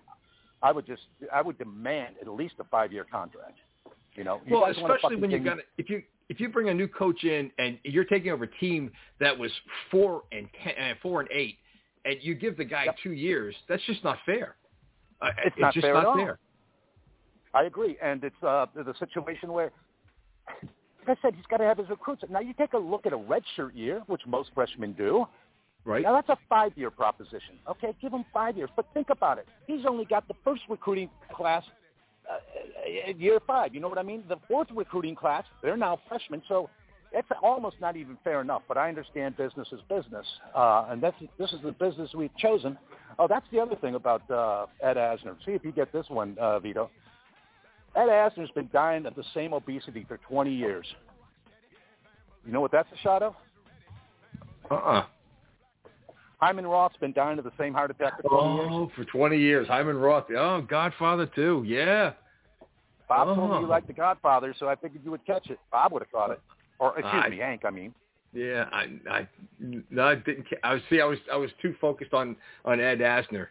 demand at least a 5-year contract. Well, especially when if you bring a new coach in and you're taking over a team that was 4-8, and you give the guy 2 years, that's just not fair. It's just not fair at all. I agree, and it's the situation where, like I said, he's got to have his recruits. Now you take a look at a redshirt year, which most freshmen do. Right. Now that's a 5-year proposition. Okay, give him 5 years, but think about it. He's only got the first recruiting class year 5. You know what I mean? The fourth recruiting class, they're now freshmen, so it's almost not even fair enough. But I understand business is business, and this is the business we've chosen. Oh, that's the other thing about Ed Asner. See if you get this one, Vito. Ed Asner's been dying of the same obesity for 20 years. You know what that's a shot of? Hyman Roth's been dying of the same heart attack for 20 years. Oh, for 20 years. Hyman Roth. Oh, Godfather, too. Yeah. Bob told me you liked The Godfather, so I figured you would catch it. Bob would have caught it. Or, excuse me, Hank, I mean. Yeah, I didn't. I was too focused on Ed Asner.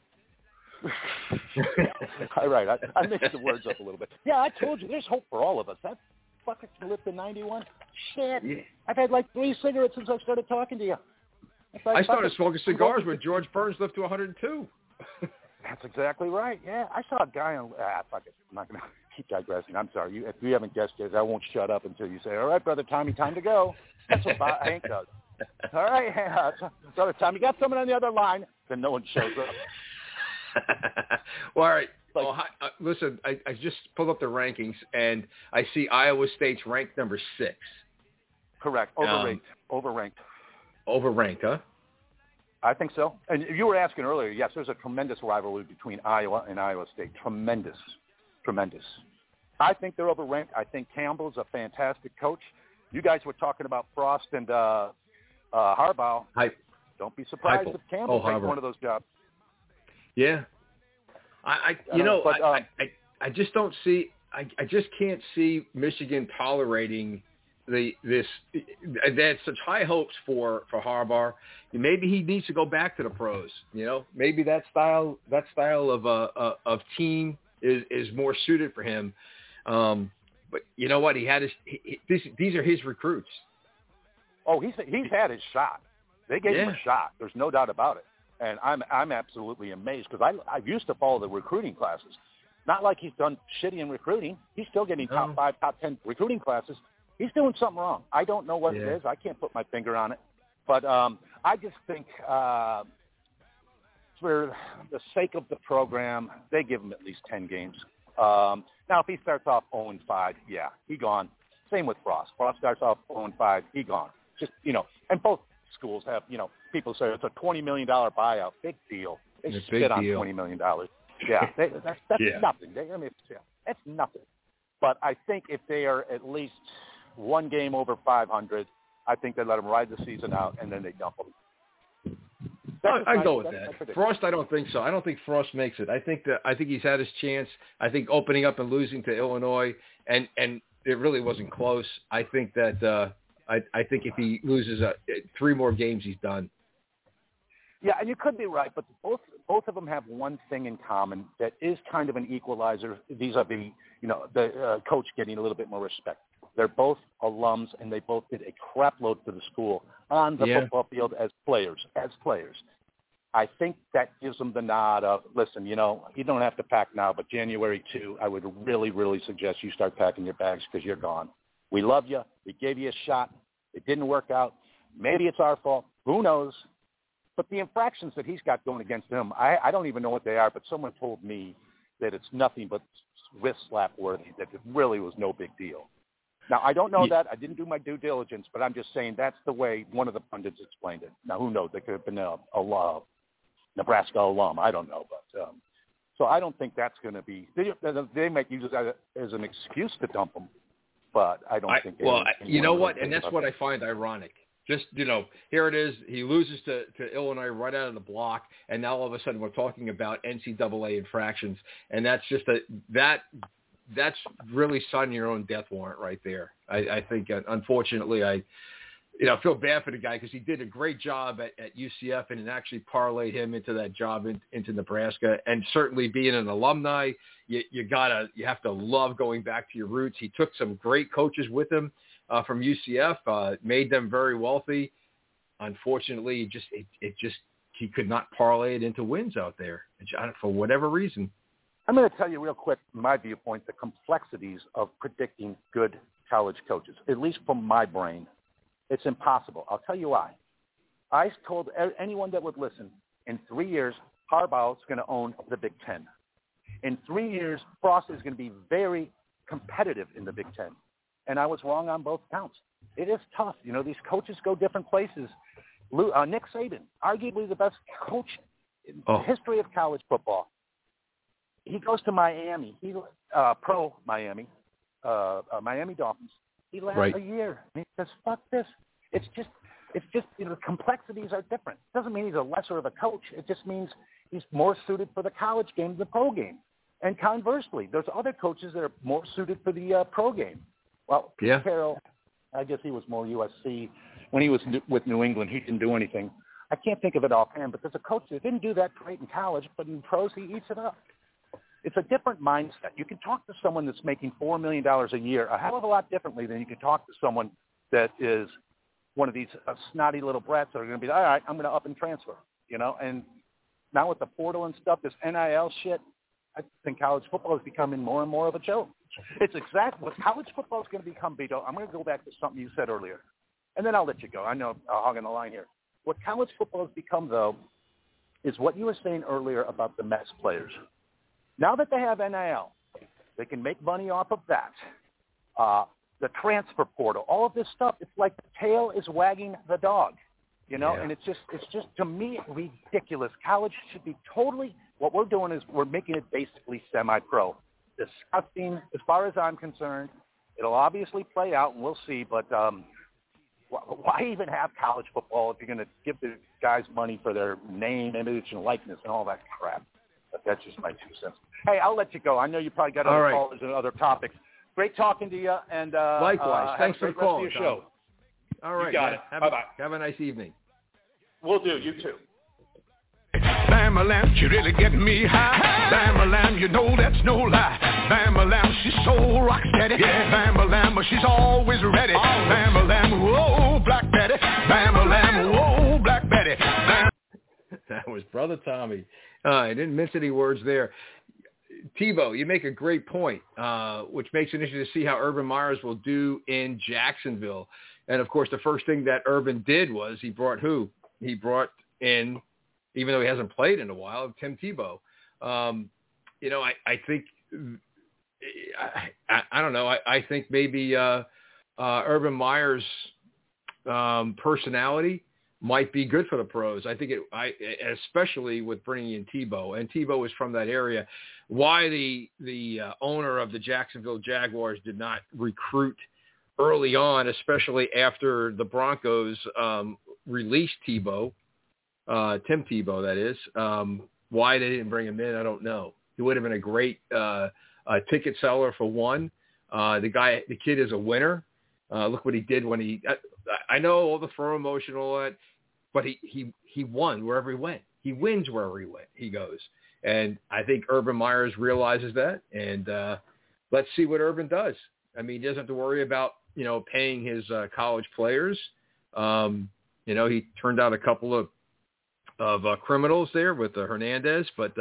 All right, I mixed the words up a little bit. Yeah, I told you, there's hope for all of us. That fucker lived in 91. Shit, yeah. I've had like 3 cigarettes since I started talking to you. I started smoking cigars when George Burns lived to 102. That's exactly right. Yeah, I saw a guy on. Fuck it, I'm not gonna keep digressing. I'm sorry. If you haven't guessed yet, I won't shut up until you say, "All right, brother Tommy, time to go." That's what Hank does. All right, brother Tommy, you got someone on the other line, then no one shows up. Well, all right. Listen, I just pulled up the rankings, and I see Iowa State's ranked number 6. Correct. Overranked. Overranked, huh? I think so. And you were asking earlier, yes, there's a tremendous rivalry between Iowa and Iowa State. Tremendous. I think they're overranked. I think Campbell's a fantastic coach. You guys were talking about Frost and Harbaugh. Don't be surprised if Campbell takes one of those jobs. Yeah. I just don't see. I just can't see Michigan tolerating they had such high hopes for Harbaugh. Maybe he needs to go back to the pros. Maybe that style of team is more suited for him. But you know what? He had these are his recruits. Oh, he's had his shot. They gave him a shot. There's no doubt about it. And I'm absolutely amazed because I used to follow the recruiting classes. Not like he's done shitty in recruiting. He's still getting top 5, top 10 recruiting classes. He's doing something wrong. I don't know what it is. I can't put my finger on it. But I just think for the sake of the program, they give him at least 10 games. Now, if he starts off 0-5, he gone. Same with Frost. Frost starts off 0-5, he gone. Just, and both schools have, people say it's a $20 million buyout. Big deal. They spit on $20 million. Yeah, that's nothing. That's nothing. But I think if they are at least one game over 500, I think they let them ride the season out, and then they dump them. I go with that. Frost, I don't think so. I don't think Frost makes it. I think he's had his chance. I think opening up and losing to Illinois, and it really wasn't close. I think that I think if he loses 3 more games, he's done. Yeah, and you could be right, but both of them have one thing in common that is kind of an equalizer vis-a-vis, the coach getting a little bit more respect. They're both alums, and they both did a crap load for the school on the football field as players. I think that gives them the nod of, listen, you don't have to pack now, but January 2, I would really, really suggest you start packing your bags because you're gone. We love you. We gave you a shot. It didn't work out. Maybe it's our fault. Who knows? But the infractions that he's got going against him, I don't even know what they are, but someone told me that it's nothing but wrist slap worthy, that it really was no big deal. Now, I don't know that. I didn't do my due diligence, but I'm just saying that's the way one of the pundits explained it. Now, who knows? They could have been a Nebraska alum. I don't know. But so I don't think that's going to be – they might use it as an excuse to dump them, but I don't think – Well, you know what? And that's what I find ironic. Just, here it is. He loses to Illinois right out of the block, and now all of a sudden we're talking about NCAA infractions, and that's just that's really signing your own death warrant right there. I think, unfortunately, I feel bad for the guy because he did a great job at UCF and it actually parlayed him into that job into Nebraska. And certainly being an alumni, you have to love going back to your roots. He took some great coaches with him from UCF, made them very wealthy. Unfortunately, he could not parlay it into wins out there for whatever reason. I'm going to tell you real quick, from my viewpoint, the complexities of predicting good college coaches, at least from my brain. It's impossible. I'll tell you why. I told anyone that would listen, in 3 years, Harbaugh is going to own the Big Ten. In 3 years, Frost is going to be very competitive in the Big Ten. And I was wrong on both counts. It is tough. These coaches go different places. Nick Saban, arguably the best coach in the history of college football. He goes to Miami. He pro Miami, Miami Dolphins. He lasts a year. And he says, "Fuck this." It's just the complexities are different. It doesn't mean he's a lesser of a coach. It just means he's more suited for the college game than the pro game. And conversely, there's other coaches that are more suited for the pro game. Well, Pete Carroll, I guess he was more USC. When he was with New England, he didn't do anything. I can't think of it offhand, but there's a coach that didn't do that great in college, but in pros he eats it up. It's a different mindset. You can talk to someone that's making $4 million a year a hell of a lot differently than you can talk to someone that is one of these snotty little brats that are going to be, all right, I'm going to up and transfer, And now with the portal and stuff, this NIL shit, I think college football is becoming more and more of a joke. It's exactly what college football is going to become, Beto. I'm going to go back to something you said earlier, and then I'll let you go. I know I'm hogging the line here. What college football has become, though, is what you were saying earlier about the Mets players. Now that they have NIL, they can make money off of that. The transfer portal, all of this stuff, it's like the tail is wagging the dog, and it's just to me ridiculous. College should be totally, what we're doing is we're making it basically semi-pro. Disgusting as far as I'm concerned. It'll obviously play out, and we'll see, but why even have college football if you're going to give the guys money for their name, image, and likeness and all that crap? But that's just my 2 cents. Hey, I'll let you go. I know you probably got other callers and other topics. Great talking to you, and likewise. Thanks for the call. Your show. All right. You got it. Bye-bye. Have a nice evening. Will do. You too. Bam-a-lam, she really getting me high. Bam-a-lam, you know that's no lie. Bam-a-lam, she's so rock steady. Yeah, Bam-a-lam, she's always ready. Bam-a-lam, whoa, Black Betty. Bam-a-lam, whoa, Black Betty. That was Brother Tommy. I didn't mince any words there. Tebow, you make a great point, which makes it interesting to see how Urban Myers will do in Jacksonville. And, of course, the first thing that Urban did was he brought who? He brought in, even though he hasn't played in a while, Tim Tebow. I think I don't know. I think maybe Urban Meyer's personality might be good for the pros. I think especially with bringing in Tebow, and Tebow is from that area. Why the owner of the Jacksonville Jaguars did not recruit early on, especially after the Broncos released Tebow, Tim Tebow, that is. Why they didn't bring him in, I don't know. He would have been a great ticket seller for one. The kid is a winner. Look what he did when I know all the throw emotion, all that, but he won wherever he went. He wins wherever he goes. And I think Urban Myers realizes that. And let's see what Urban does. I mean, he doesn't have to worry about, paying his college players. He turned out a couple of criminals there with Hernandez. But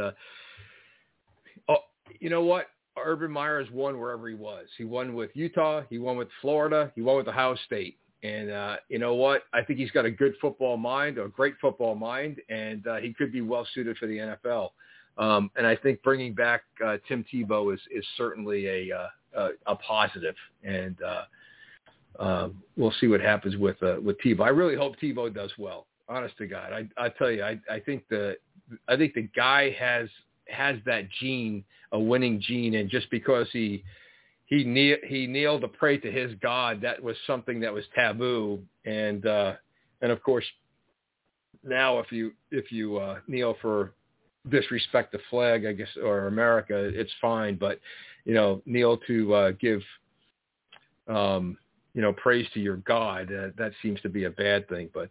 you know what? Urban Myers won wherever he was. He won with Utah. He won with Florida. He won with Ohio State. And you know what? I think he's got a good football mind, a great football mind, and he could be well suited for the NFL. And I think bringing back Tim Tebow is certainly a positive. And we'll see what happens with Tebow. I really hope Tebow does well. Honest to God, I tell you, I think the guy has that gene, a winning gene, and just because he kneeled to pray to his God, that was something that was taboo, and of course now if you kneel for disrespect the flag, I guess, or America, it's fine, but kneel to give praise to your God, that seems to be a bad thing. But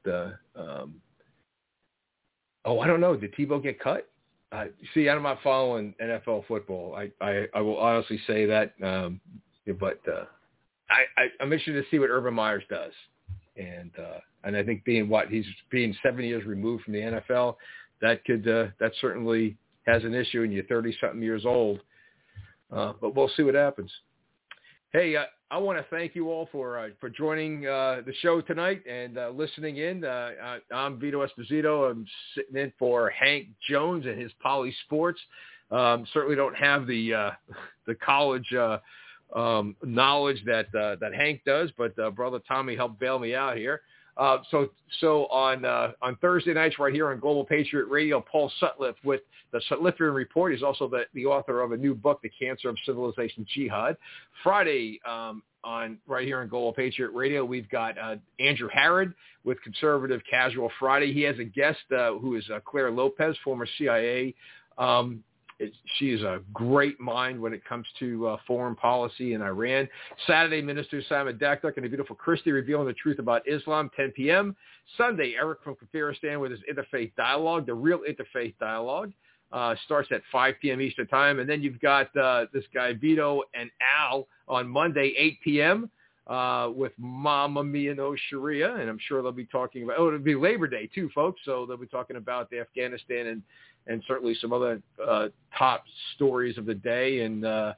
I don't know, did Tebow get cut? See, I'm not following NFL football. I will honestly say that, but I'm interested to see what Urban Myers does, and I think he's being 7 years removed from the NFL, that certainly has an issue, and you're 30-something years old. But we'll see what happens. Hey, I want to thank you all for joining the show tonight and listening in. I'm Vito Esposito. I'm sitting in for Hank Jones and his Poly Sports. Certainly don't have the college knowledge that Hank does, but Brother Tommy helped bail me out here. So on Thursday nights right here on Global Patriot Radio, Paul Sutliff with the Sutliffian Report. He's also the author of a new book, The Cancer of Civilization Jihad. Friday right here on Global Patriot Radio. We've got Andrew Harrod with Conservative Casual Friday. He has a guest who is Claire Lopez, former CIA. She is a great mind when it comes to foreign policy in Iran. Saturday, Minister Simon Dakduk and the beautiful Christie revealing the truth about Islam, 10 p.m. Sunday, Eric from Kafiristan with his Interfaith Dialogue, the real Interfaith Dialogue. Starts at 5 p.m. Eastern Time. And then you've got this guy, Vito and Al, on Monday, 8 p.m. With Mamma Mia No Sharia. And I'm sure they'll be talking about, it'll be Labor Day too, folks. So they'll be talking about the Afghanistan and certainly some other top stories of the day and the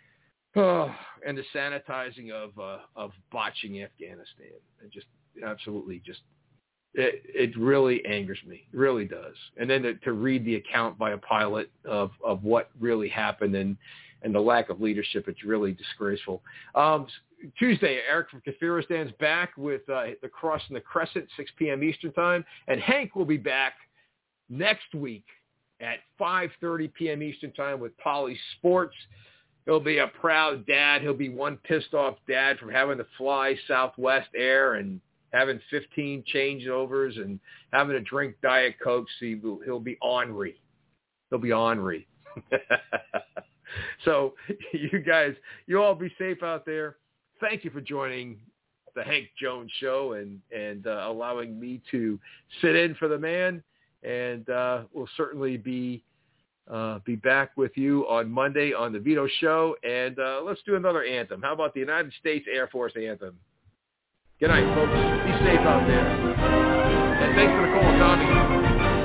sanitizing of botching Afghanistan. And just absolutely just, it really angers me. It really does. And then to read the account by a pilot of what really happened and the lack of leadership, it's really disgraceful. Tuesday, Eric from Kafiristan is back with the Cross and the Crescent, 6 p.m. Eastern Time. And Hank will be back next week at 5:30 p.m. Eastern Time with Poly Sports. He'll be a proud dad. He'll be one pissed off dad from having to fly Southwest Air and having 15 changeovers and having to drink Diet Cokes. He'll be ornery. He'll be ornery. So you guys, you all be safe out there. Thank you for joining the Hank Jones Show and allowing me to sit in for the man. And we'll certainly be back with you on Monday on the Vito Show. And let's do another anthem. How about the United States Air Force anthem? Good night, folks. Be safe out there. And thanks for the call, Tommy.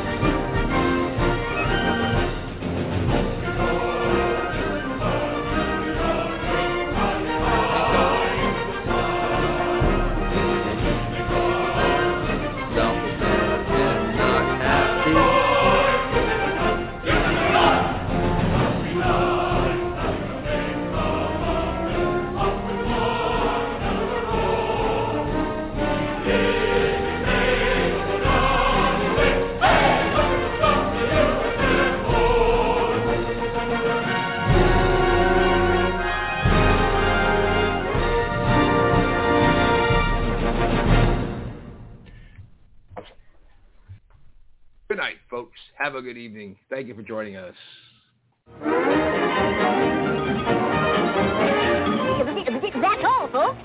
Good night, folks. Have a good evening. Thank you for joining us. That's all, folks.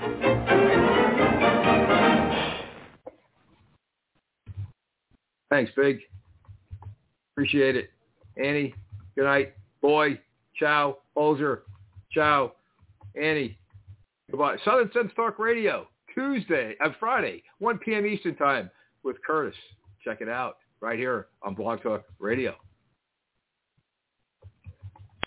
Thanks, Big. Appreciate it. Annie, good night. Boy, ciao. Holzer, ciao. Annie, goodbye. Southern Sense Talk Radio, Friday, 1 p.m. Eastern Time with Curtis. Check it out right here on Blog Talk Radio.